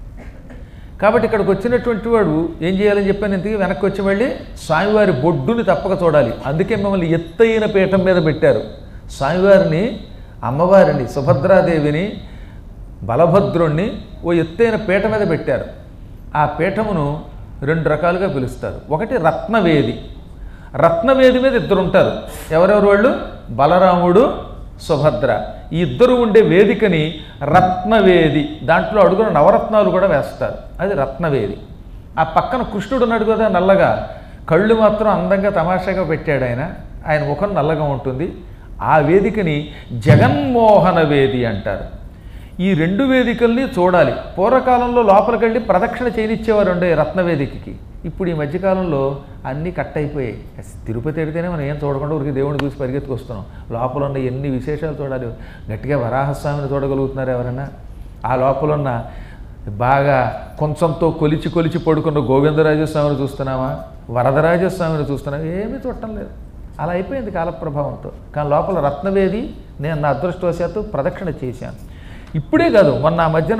కాబట్టి ఇక్కడికి వచ్చినటువంటి వాడు ఏం చేయాలని చెప్పాను, ఇంతకీ వెనక్కి వచ్చి మళ్ళీ స్వామివారి బొడ్డుని తప్పక చూడాలి. అందుకే మిమ్మల్ని ఎత్తైన పీఠం మీద పెట్టారు. స్వామివారిని, అమ్మవారిని, సుభద్రాదేవిని, బలభద్రుణ్ణి ఓ ఎత్తైన పీట మీద పెట్టారు. ఆ పీఠమును రెండు రకాలుగా పిలుస్తారు. ఒకటి రత్నవేది. రత్నవేది మీద ఇద్దరు ఉంటారు. ఎవరెవరు వాళ్ళు? బలరాముడు, సుభద్ర. ఈ ఇద్దరు ఉండే వేదికని రత్నవేది, దాంట్లో అడుగున నవరత్నాలు కూడా వేస్తారు, అది రత్నవేది. ఆ పక్కన కృష్ణుడు ఉన్నాడు కదా నల్లగా, కళ్ళు మాత్రం అందంగా తమాషాగా పెట్టాడు ఆయన ముఖం నల్లగా ఉంటుంది. ఆ వేదికని జగన్మోహన వేది అంటారు. ఈ రెండు వేదికల్ని చూడాలి. పూర్వకాలంలో లోపలికెళ్ళి ప్రదక్షిణ చేయనిచ్చేవారు ఉండే రత్నవేదికకి. ఇప్పుడు ఈ మధ్యకాలంలో అన్నీ కట్ అయిపోయాయి. తిరుపతి వెడితేనే మనం ఏం చూడకుండా ఊరికి దేవుడిని చూసి పరిగెత్తుకొస్తున్నాం. లోపల ఉన్న ఎన్ని విశేషాలు చూడాలి. గట్టిగా వరాహస్వామిని చూడగలుగుతున్నారు ఎవరైనా? ఆ లోపల ఉన్న బాగా కొంచెంతో కొలిచి పడుకున్న గోవిందరాజస్వామిని చూస్తున్నామా, వరదరాజస్వామిని చూస్తున్నామా? ఏమీ చూడటం లేదు. అలా అయిపోయింది కాలప్రభావంతో. కానీ లోపల రత్నవేది నేను నా అదృష్టవశాత్తు ప్రదక్షిణ చేశాను. ఇప్పుడే కాదు, మొన్న ఆ మధ్యన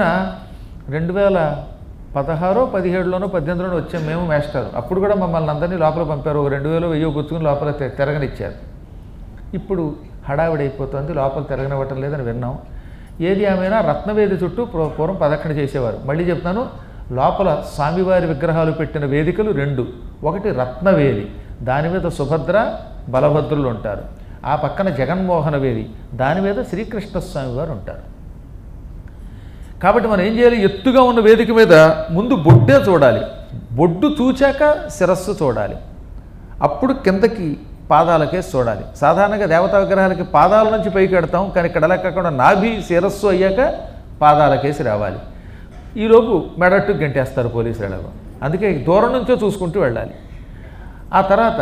2016, 17, 18 వచ్చాం మేము మేస్టారు. అప్పుడు కూడా మమ్మల్ని అందరినీ లోపల పంపారు. 2000, 1000 పుచ్చుకుని లోపల తిరగనిచ్చారు. ఇప్పుడు హడావిడైపోతుంది, లోపల తిరగనివ్వటం లేదని విన్నాం. ఏది ఏమైనా రత్నవేది చుట్టూ పూర్వం ప్రదక్షిణ చేసేవారు. మళ్ళీ చెప్తాను, లోపల స్వామివారి విగ్రహాలు పెట్టిన వేదికలు రెండు. ఒకటి రత్నవేది, దాని మీద సుభద్ర, బలభద్రులు ఉంటారు. ఆ పక్కన జగన్మోహన వేది, దాని మీద శ్రీకృష్ణస్వామి వారు ఉంటారు. కాబట్టి మనం ఏం చేయాలి? ఎత్తుగా ఉన్న వేదిక మీద ముందు బొడ్డే చూడాలి. బొడ్డు చూచాక శిరస్సు చూడాలి. అప్పుడు కిందకి పాదాలకే చూడాలి. సాధారణంగా దేవతా విగ్రహాలకి పాదాల నుంచి పైకి ఎడతాం, కానీ ఇక్కడ అలా కాకుండా నాభి శిరస్సు అయ్యాక పాదాలకేసి రావాలి. ఈలోపు మెడట్టు గంటేస్తారు పోలీసులు ఎలాగో. అందుకే దూరం నుంచో చూసుకుంటూ వెళ్ళాలి. ఆ తర్వాత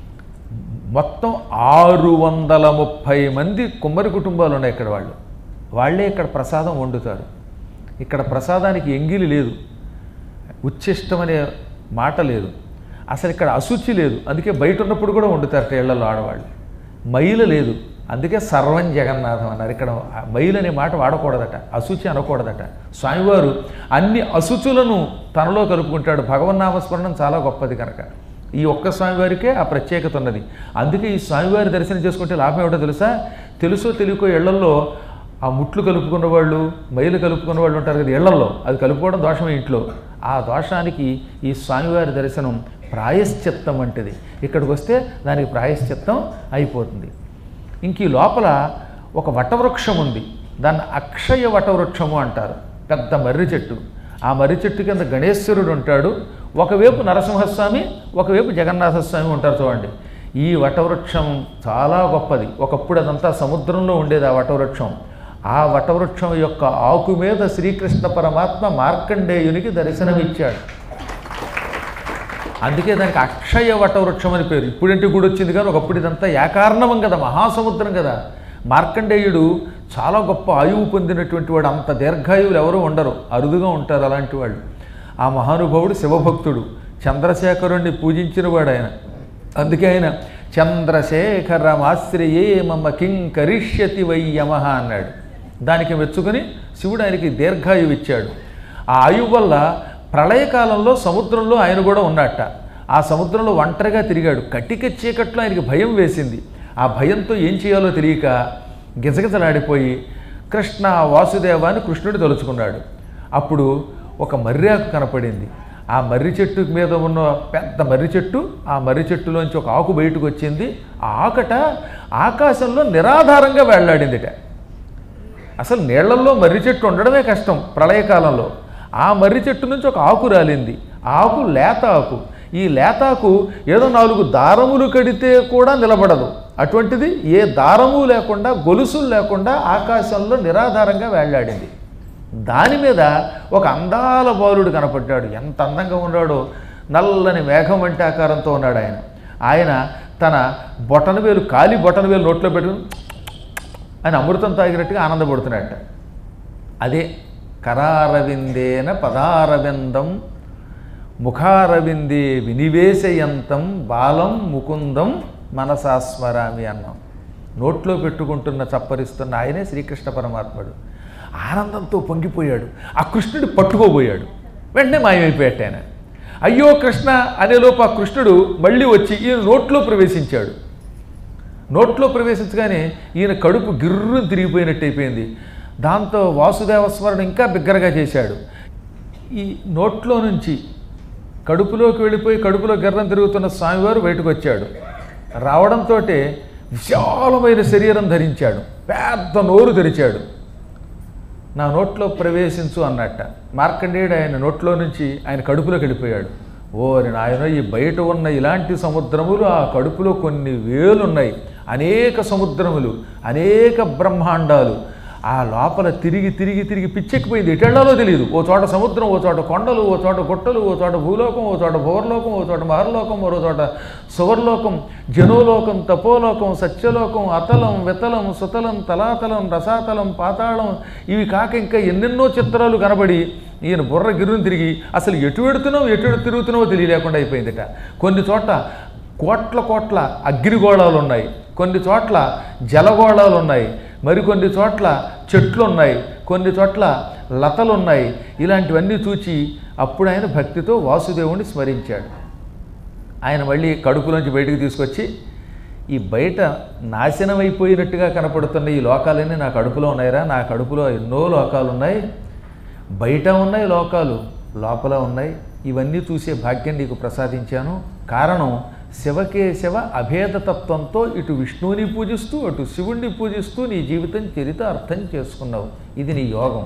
మొత్తం 630 మంది కుమ్మరి కుటుంబాలు ఉన్నాయి ఇక్కడ. వాళ్ళే ఇక్కడ ప్రసాదం వండుతారు. ఇక్కడ ప్రసాదానికి ఎంగిలి లేదు, ఉచ్ఛిష్టం అనే మాట లేదు, అసలు ఇక్కడ అశుచి లేదు. అందుకే బయట ఉన్నప్పుడు కూడా వండుతారట ఇళ్లలో ఆడవాళ్ళు. మైలు లేదు, అందుకే సర్వం జగన్నాథం అన్నారు. ఇక్కడ మైలు అనే మాట వాడకూడదట, అశుచి అనకూడదట. స్వామివారు అన్ని అశుచులను తనలో కలుపుకుంటాడు. భగవన్నామస్మరణం చాలా గొప్పది కనుక ఈ ఒక్క స్వామివారికే ఆ ప్రత్యేకత ఉన్నది. అందుకే ఈ స్వామివారి దర్శనం చేసుకుంటే లాభం ఏమిటో తెలుసా? తెలుసో తెలియకో ఇళ్లల్లో ఆ ముట్లు కలుపుకున్న వాళ్ళు, మైలు కలుపుకున్న వాళ్ళు ఉంటారు కదా ఇళ్లల్లో, అది కలుపుకోవడం దోషమే ఇంట్లో. ఆ దోషానికి ఈ స్వామివారి దర్శనం ప్రాయశ్చిత్తం వంటిది. ఇక్కడికి వస్తే దానికి ప్రాయశ్చిత్తం అయిపోతుంది. ఇంక ఈ లోపల ఒక వటవృక్షం ఉంది, దాన్ని అక్షయ వటవృక్షము అంటారు. పెద్ద మర్రి చెట్టు. ఆ మర్రి చెట్టు కింద గణేశ్వరుడు ఉంటాడు. ఒకవైపు నరసింహస్వామి, ఒకవైపు జగన్నాథస్వామి ఉంటారు. చూడండి, ఈ వటవృక్షం చాలా గొప్పది. ఒకప్పుడు అదంతా సముద్రంలో ఉండేది ఆ వటవృక్షం. ఆ వటవృక్షం యొక్క ఆకు మీద శ్రీకృష్ణ పరమాత్మ మార్కండేయునికి దర్శనమిచ్చాడు. అందుకే దానికి అక్షయ వటవృక్షం అని పేరు. ఇప్పుడంటే గుడి వచ్చింది కానీ ఒకప్పుడు ఇదంతా ఏకార్ణవం కదా, మహాసముద్రం కదా. మార్కండేయుడు చాలా గొప్ప ఆయువు పొందినటువంటి వాడు. అంత దీర్ఘాయువులు ఎవరూ ఉండరు, అరుదుగా ఉంటారు అలాంటి వాళ్ళు. ఆ మహానుభావుడు శివభక్తుడు, చంద్రశేఖరుణ్ణి పూజించిన వాడు ఆయన. అందుకే ఆయన చంద్రశేఖరమాశ్రయే మమ కిం కరిష్యతి వై యమః అన్నాడు. దానికి మెచ్చుకొని శివుడు ఆయనకి దీర్ఘాయువు ఇచ్చాడు. ఆ ఆయువు వల్ల ప్రళయకాలంలో సముద్రంలో ఆయన కూడా ఉన్నట్ట. ఆ సముద్రంలో ఒంటరిగా తిరిగాడు. కటిక చీకట్లో ఆయనకి భయం వేసింది. ఆ భయంతో ఏం చేయాలో తెలియక గిజగిజలాడిపోయి కృష్ణ వాసుదేవ అని కృష్ణుడు తలుచుకున్నాడు. అప్పుడు ఒక మర్రి ఆకు కనపడింది. ఆ మర్రి చెట్టు మీద ఉన్న పెద్ద మర్రి చెట్టు, ఆ మర్రి చెట్టులోంచి ఒక ఆకు బయటకు వచ్చింది. ఆ ఆకట ఆకాశంలో నిరాధారంగా వేళ్లాడిందిట. అసలు నీళ్లలో మర్రి చెట్టు ఉండడమే కష్టం ప్రళయకాలంలో. ఆ మర్రి చెట్టు నుంచి ఒక ఆకు రాలింది. ఆ ఆకు లేత ఆకు. ఈ లేతాకు ఏదో 4 దారములు కడితే కూడా నిలబడదు. అటువంటిది ఏ దారము లేకుండా, గొలుసులు లేకుండా ఆకాశంలో నిరాధారంగా వేళ్లాడింది. దాని మీద ఒక అందాల బాలుడు కనపడ్డాడు. ఎంత అందంగా ఉన్నాడో, నల్లని మేఘం వంటి ఆకారంతో ఉన్నాడు ఆయన. ఆయన తన బొటనవేలు, కాలి బొటనవేలు నోట్లో పెట్టుకుని ఆయన అమృతం తాగినట్టుగా ఆనందపడుతున్నాడట. అదే కరారవిందేన పదారవిందం ముఖారవిందే వినివేశయంతం బాలం ముకుందం మనసాస్మరామి అన్నాం. నోట్లో పెట్టుకుంటున్న చప్పరిస్తున్న ఆయనే శ్రీకృష్ణ పరమాత్ముడు. ఆనందంతో పొంగిపోయాడు. ఆ కృష్ణుడు పట్టుకోబోయాడు. వెంటనే మాయమైపోయాడు ఆయన. అయ్యో కృష్ణ అనేలోపు ఆ కృష్ణుడు మళ్ళీ వచ్చి ఈయన నోట్లో ప్రవేశించాడు. నోట్లో ప్రవేశించగానే ఈయన కడుపు గిర్రును తిరిగిపోయినట్టు అయిపోయింది. దాంతో వాసుదేవస్మరణ ఇంకా బిగ్గరగా చేశాడు. ఈ నోట్లో నుంచి కడుపులోకి వెళ్ళిపోయి కడుపులో గిర్రం తిరుగుతున్న స్వామివారు బయటకు వచ్చాడు. రావడంతో విశాలమైన శరీరం ధరించాడు. పెద్ద నోరు తెరిచాడు. నా నోట్లో ప్రవేశించు అన్నట్ట. మార్కండేయుడు ఆయన నోట్లో నుంచి ఆయన కడుపులోకి వెళ్ళిపోయాడు. ఓరి నాయన, ఈ బయట ఉన్న ఇలాంటి సముద్రములు ఆ కడుపులో కొన్ని వేలున్నాయి. అనేక సముద్రములు, అనేక బ్రహ్మాండాలు. ఆ లోపల తిరిగి తిరిగి తిరిగి పిచ్చెక్కిపోయింది. ఎటెళ్లాలో తెలియదు. ఓ చోట సముద్రం, ఓ చోట కొండలు, ఓ చోట గుట్టలు, ఓ చోట భూలోకం, ఓ చోట భువర్లోకం, ఓ చోట మహర్లోకం, మరో చోట సువర్లోకం, జనోలోకం, తపోలోకం, సత్యలోకం, అతలం, వితలం, సుతలం, తలాతలం, రసాతలం, పాతాళం, ఇవి కాక ఇంకా ఎన్నెన్నో చిత్రాలు కనబడి ఈయన బుర్ర గిర్రును తిరిగి అసలు ఎటు వెడుతున్నావు ఎటు తిరుగుతున్నావో తెలియలేకుండా అయిపోయిందిట. కొన్ని చోట్ల కోట్ల కోట్ల అగ్నిగోళాలు ఉన్నాయి, కొన్ని చోట్ల జలగోళాలు ఉన్నాయి, మరికొన్ని చోట్ల చెట్లు ఉన్నాయి, కొన్ని చోట్ల లతలు ఉన్నాయి. ఇలాంటివన్నీ చూచి అప్పుడు ఆయన భక్తితో వాసుదేవుణ్ణి స్మరించాడు. ఆయన మళ్ళీ కడుపులోంచి బయటికి తీసుకొచ్చి, ఈ బయట నాశనమైపోయినట్టుగా కనపడుతున్న ఈ లోకాలన్నీ నా కడుపులో ఉన్నాయిరా, నా కడుపులో ఎన్నో లోకాలు ఉన్నాయి, బయట ఉన్నాయి లోకాలు, లోపల ఉన్నాయి, ఇవన్నీ చూసే భాగ్యం నీకు ప్రసాదించాను. కారణం శివకేశవ అభేదతత్వంతో ఇటు విష్ణువుని పూజిస్తూ అటు శివుణ్ణి పూజిస్తూ నీ జీవితం చరిత అర్థం చేసుకున్నావు. ఇది నీ యోగం.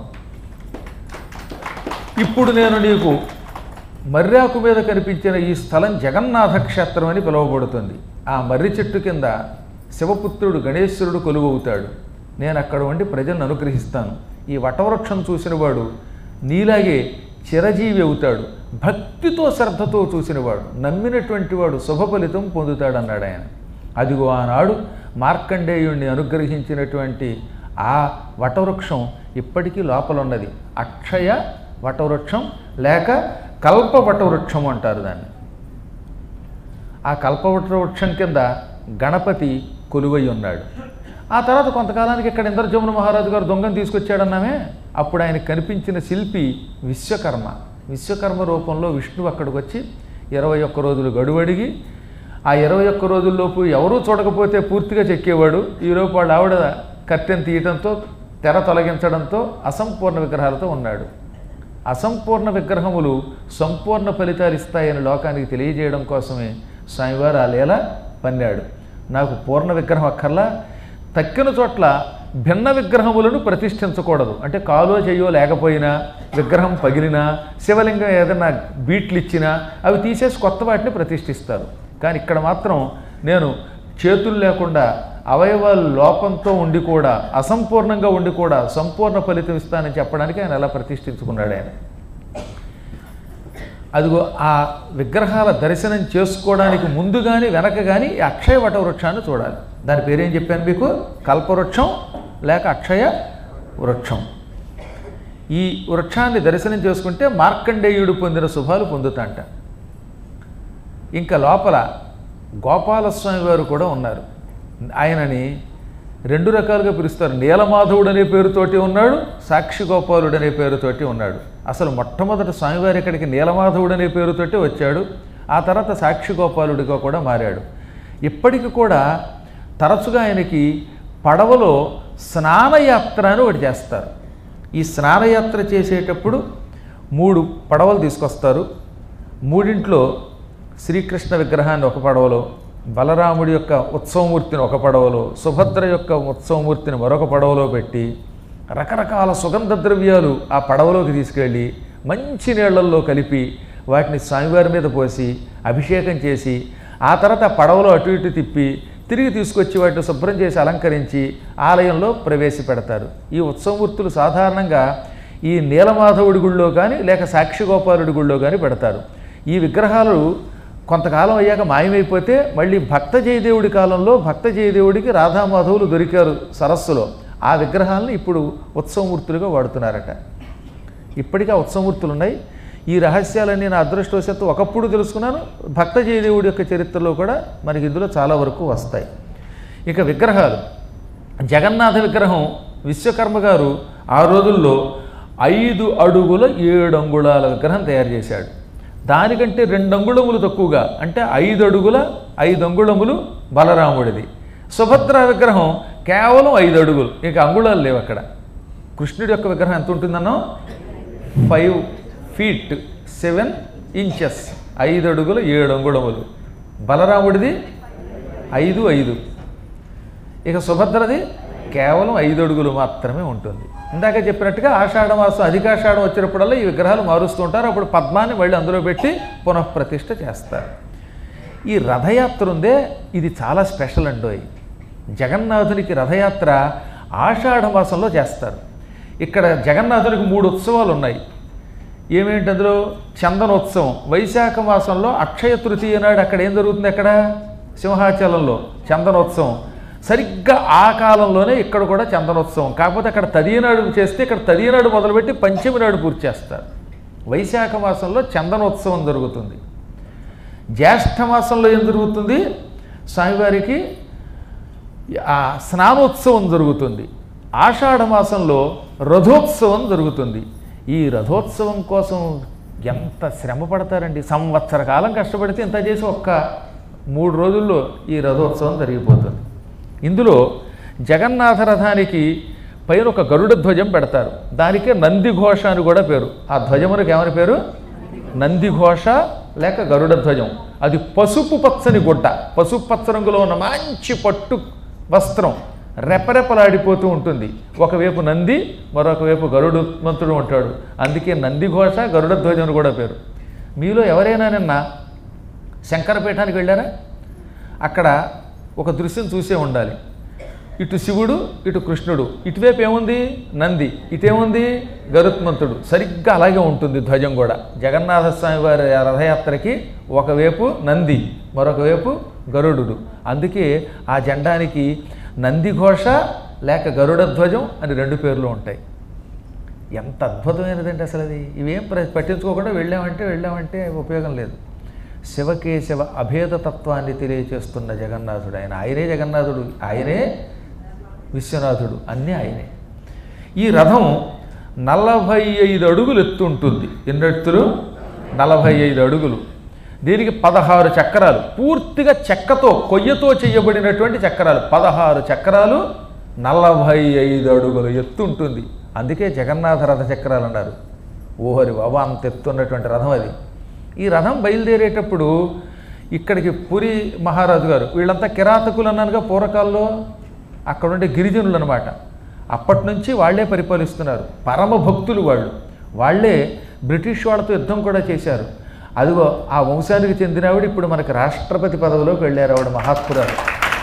ఇప్పుడు నేను నీకు మర్రాకు మీద కనిపించిన ఈ స్థలం జగన్నాథ క్షేత్రం అని పిలువబడుతుంది. ఆ మర్రి చెట్టు కింద శివపుత్రుడు గణేశ్వరుడు కొలువవుతాడు. నేను అక్కడ ఉండి ప్రజలను అనుగ్రహిస్తాను. ఈ వటవృక్షం చూసినవాడు నీలాగే చిరజీవి అవుతాడు. భక్తితో శ్రద్ధతో చూసినవాడు, నమ్మినటువంటి వాడు శుభ ఫలితం పొందుతాడన్నాడు ఆయన. అదిగో ఆనాడు మార్కండేయుణ్ణి అనుగ్రహించినటువంటి ఆ వటవృక్షం ఇప్పటికీ లోపల ఉన్నది. అక్షయ వటవృక్షం లేక కల్ప వటవృక్షం అంటారు దాన్ని. ఆ కల్పవటవృక్షం కింద గణపతి కొలువై ఉన్నాడు. ఆ తర్వాత కొంతకాలానికి ఇక్కడ ఇంద్రజమున మహారాజు గారు దొంగను తీసుకొచ్చాడన్నామే, అప్పుడు ఆయనకు కనిపించిన శిల్పి విశ్వకర్మ. విశ్వకర్మ రూపంలో విష్ణువు అక్కడికి వచ్చి 21 రోజులు గడువు అడిగి, ఆ 21 రోజుల్లోపు ఎవరూ చూడకపోతే పూర్తిగా చెక్కేవాడు. ఈలోపు వాళ్ళు ఆవిడ కట్టెను తీయటంతో, తెర తొలగించడంతో అసంపూర్ణ విగ్రహాలతో ఉన్నాడు. అసంపూర్ణ విగ్రహములు సంపూర్ణ ఫలితాలు ఇస్తాయని లోకానికి తెలియజేయడం కోసమే స్వామివారు ఆ లీల పన్నాడు. నాకు పూర్ణ విగ్రహం అక్కర్లా, తక్కిన చోట్ల భిన్న విగ్రహములను ప్రతిష్ఠించకూడదు. అంటే కాలో చెయ్యో లేకపోయినా, విగ్రహం పగిలినా, శివలింగం ఏదైనా బీట్లు ఇచ్చినా అవి తీసేసి కొత్త వాటిని ప్రతిష్ఠిస్తారు. కానీ ఇక్కడ మాత్రం నేను చేతులు లేకుండా అవయవాలు లోపంతో ఉండి కూడా, అసంపూర్ణంగా ఉండి కూడా సంపూర్ణ ఫలితం ఇస్తానని చెప్పడానికి ఆయన అలా ప్రతిష్ఠించుకున్నాడు ఆయన. అదిగో ఆ విగ్రహాల దర్శనం చేసుకోవడానికి ముందు కానీ వెనక కానీ ఈ అక్షయ వట వృక్షాన్ని చూడాలి. దాని పేరేం చెప్పాను మీకు? కల్పవృక్షం లేక అక్షయ వృక్షం. ఈ వృక్షాన్ని దర్శనం చేసుకుంటే మార్కండేయుడు పొందిన శుభాలు పొందుతాంట. ఇంకా లోపల గోపాలస్వామి వారు కూడా ఉన్నారు. ఆయనని 2 రకాలుగా పిలుస్తారు. నీలమాధవుడు అనే పేరుతోటి ఉన్నాడు, సాక్షి గోపాలుడు అనే పేరుతోటి ఉన్నాడు. అసలు మొట్టమొదట స్వామివారి ఇక్కడికి నీలమాధవుడు అనే పేరుతోటి వచ్చాడు. ఆ తర్వాత సాక్షి గోపాలుడిగా కూడా మారాడు. ఇప్పటికి కూడా తరచుగా ఆయనకి పడవలో స్నానయాత్ర అని ఒకటి చేస్తారు. ఈ స్నానయాత్ర చేసేటప్పుడు 3 పడవలు తీసుకొస్తారు. 3 శ్రీకృష్ణ విగ్రహాన్ని ఒక పడవలో, బలరాముడి యొక్క ఉత్సవమూర్తిని ఒక పడవలో, సుభద్ర యొక్క ఉత్సవమూర్తిని మరొక పడవలో పెట్టి రకరకాల సుగంధ ద్రవ్యాలు ఆ పడవలోకి తీసుకెళ్ళి మంచి నీళ్లల్లో కలిపి వాటిని స్వామివారి మీద పోసి అభిషేకం చేసి ఆ తర్వాత ఆ పడవలో అటు ఇటు తిప్పి తిరిగి తీసుకొచ్చి వాటిని శుభ్రం చేసి అలంకరించి ఆలయంలో ప్రవేశపెడతారు. ఈ ఉత్సవమూర్తులు సాధారణంగా ఈ నీలమాధవుడి గుళ్ళో కానీ లేక సాక్షిగోపాలుడి గుళ్ళో కానీ పెడతారు. ఈ విగ్రహాలు కొంతకాలం అయ్యాక మాయమైపోతే మళ్ళీ భక్త జయదేవుడి కాలంలో భక్త జయదేవుడికి రాధామాధవులు దొరికారు సరస్సులో. ఆ విగ్రహాలను ఇప్పుడు ఉత్సవమూర్తులుగా వాడుతున్నారట. ఇప్పటికీ ఆ ఉత్సవమూర్తులు ఉన్నాయి. ఈ రహస్యాలన్నీ నా అదృష్టవశాత్తు ఒకప్పుడు తెలుసుకున్నాను. భక్త జయదేవుడి యొక్క చరిత్రలో కూడా మనకి ఇందులో చాలా వరకు వస్తాయి. ఇక విగ్రహాలు, జగన్నాథ విగ్రహం విశ్వకర్మ గారు ఆ రోజుల్లో 5 అడుగుల 7 అంగుళాల విగ్రహం తయారు చేశాడు. దానికంటే 2 అంగుళములు తక్కువగా అంటే 5 అడుగుల 5 అంగుళములు బలరాముడిది. సుభద్ర విగ్రహం కేవలం 5 అడుగులు, ఇక అంగుళాలు లేవు అక్కడ. కృష్ణుడి యొక్క విగ్రహం ఎంత ఉంటుందన్నో 5 feet 7 inches, 5 అడుగుల 7 అంగుళములు. బలరాముడిది 5, 5. ఇక సుభద్రది కేవలం 5 అడుగులు మాత్రమే ఉంటుంది. ఇందాక చెప్పినట్టుగా ఆషాఢమాసం అధికాషాఢం వచ్చినప్పుడల్లా ఈ విగ్రహాలు మారుస్తూ ఉంటారు. అప్పుడు పద్మాన్ని మళ్ళీ అందులో పెట్టి పునఃప్రతిష్ఠ చేస్తారు. ఈ రథయాత్ర ఉందే, ఇది చాలా స్పెషల్ అండోయ్. జగన్నాథునికి రథయాత్ర ఆషాఢమాసంలో చేస్తారు. ఇక్కడ జగన్నాథునికి 3 ఉత్సవాలు ఉన్నాయి. ఏమేంటి అందులో? చందనోత్సవం వైశాఖ మాసంలో అక్షయ తృతీయ నాడు అక్కడ ఏం జరుగుతుంది? అక్కడ సింహాచలంలో చందనోత్సవం. సరిగ్గా ఆ కాలంలోనే ఇక్కడ కూడా చందనోత్సవం. కాకపోతే అక్కడ తదియనాడు చేస్తే ఇక్కడ తదియనాడు మొదలుపెట్టి పంచమి నాడు పూర్తి చేస్తారు. వైశాఖ మాసంలో చందనోత్సవం జరుగుతుంది. జ్యేష్ఠ మాసంలో ఏం జరుగుతుంది? స్వామివారికి ఆ స్నానోత్సవం జరుగుతుంది. ఆషాఢ మాసంలో రథోత్సవం జరుగుతుంది. ఈ రథోత్సవం కోసం ఎంత శ్రమ పడతారండి. సంవత్సర కాలం కష్టపడితే ఇంత చేసి ఒక్క 3 రోజుల్లో ఈ రథోత్సవం జరిగిపోతుంది. ఇందులో జగన్నాథ రథానికి పైన ఒక గరుడ ధ్వజం పెడతారు. దానికే నందిఘోష అని కూడా పేరు. ఆ ధ్వజమునకు ఏమని పేరు? నందిఘోష లేక గరుడ ధ్వజం. అది పసుపు పచ్చని గుడ్డ, పసుపు పచ్చ రంగులో ఉన్న మంచి పట్టు వస్త్రం రెపరెపలాడిపోతూ ఉంటుంది. ఒకవైపు నంది, మరొక వైపు గరుడమంతుడు ఉంటాడు. అందుకే నందిఘోష గరుడ ధ్వజం అని కూడా పేరు. మీలో ఎవరైనా నిన్న శంకరపీఠానికి వెళ్ళారా? అక్కడ ఒక దృశ్యం చూసే ఉండాలి. ఇటు శివుడు, ఇటు కృష్ణుడు, ఇటువైపు ఏముంది? నంది, ఇటేముంది? గరుత్మంతుడు. సరిగ్గా అలాగే ఉంటుంది ధ్వజం కూడా. జగన్నాథ స్వామి వారి రథయాత్రకి ఒకవైపు నంది, మరొక వైపు గరుడు. అందుకే ఆ జెండానికి నందిఘోష లేక గరుడ ధ్వజం అని 2 పేర్లు ఉంటాయి. ఎంత అద్భుతమైనదంటే అసలు అది. ఇవేం పట్టించుకోకుండా వెళ్ళామంటే ఉపయోగం లేదు. శివకేశవ అభేద తత్వాన్ని తెలియచేస్తున్న జగన్నాథుడు ఆయన. ఆయనే జగన్నాథుడు, ఆయనే విశ్వనాథుడు, అన్నీ ఆయనే. ఈ రథం 45 అడుగులు ఎత్తు ఉంటుంది. ఎన్ని ఎత్తులు? 45 అడుగులు. దీనికి 16 చక్రాలు, పూర్తిగా చెక్కతో కొయ్యతో చేయబడినటువంటి చక్రాలు. 16 చక్రాలు, 45 అడుగులు ఎత్తు ఉంటుంది. అందుకే జగన్నాథ రథ చక్రాలు అన్నారు. ఓహరి బాబా, అంత ఎత్తున్నటువంటి రథం అది. ఈ రథం బయలుదేరేటప్పుడు ఇక్కడికి పురి మహారాజు గారు, వీళ్ళంతా కిరాతకులు అన్నానుగా పూర్వకాలంలో, అక్కడుండే గిరిజనులు అనమాట. అప్పటి నుంచి వాళ్లే పరిపాలిస్తున్నారు. పరమ భక్తులు వాళ్ళే బ్రిటిష్ వాళ్ళతో యుద్ధం కూడా చేశారు. అదిగో ఆ వంశానికి చెందినవాడు ఇప్పుడు మనకి రాష్ట్రపతి పదవిలోకి వెళ్ళారు. ఆవిడ మహాత్మురాలు.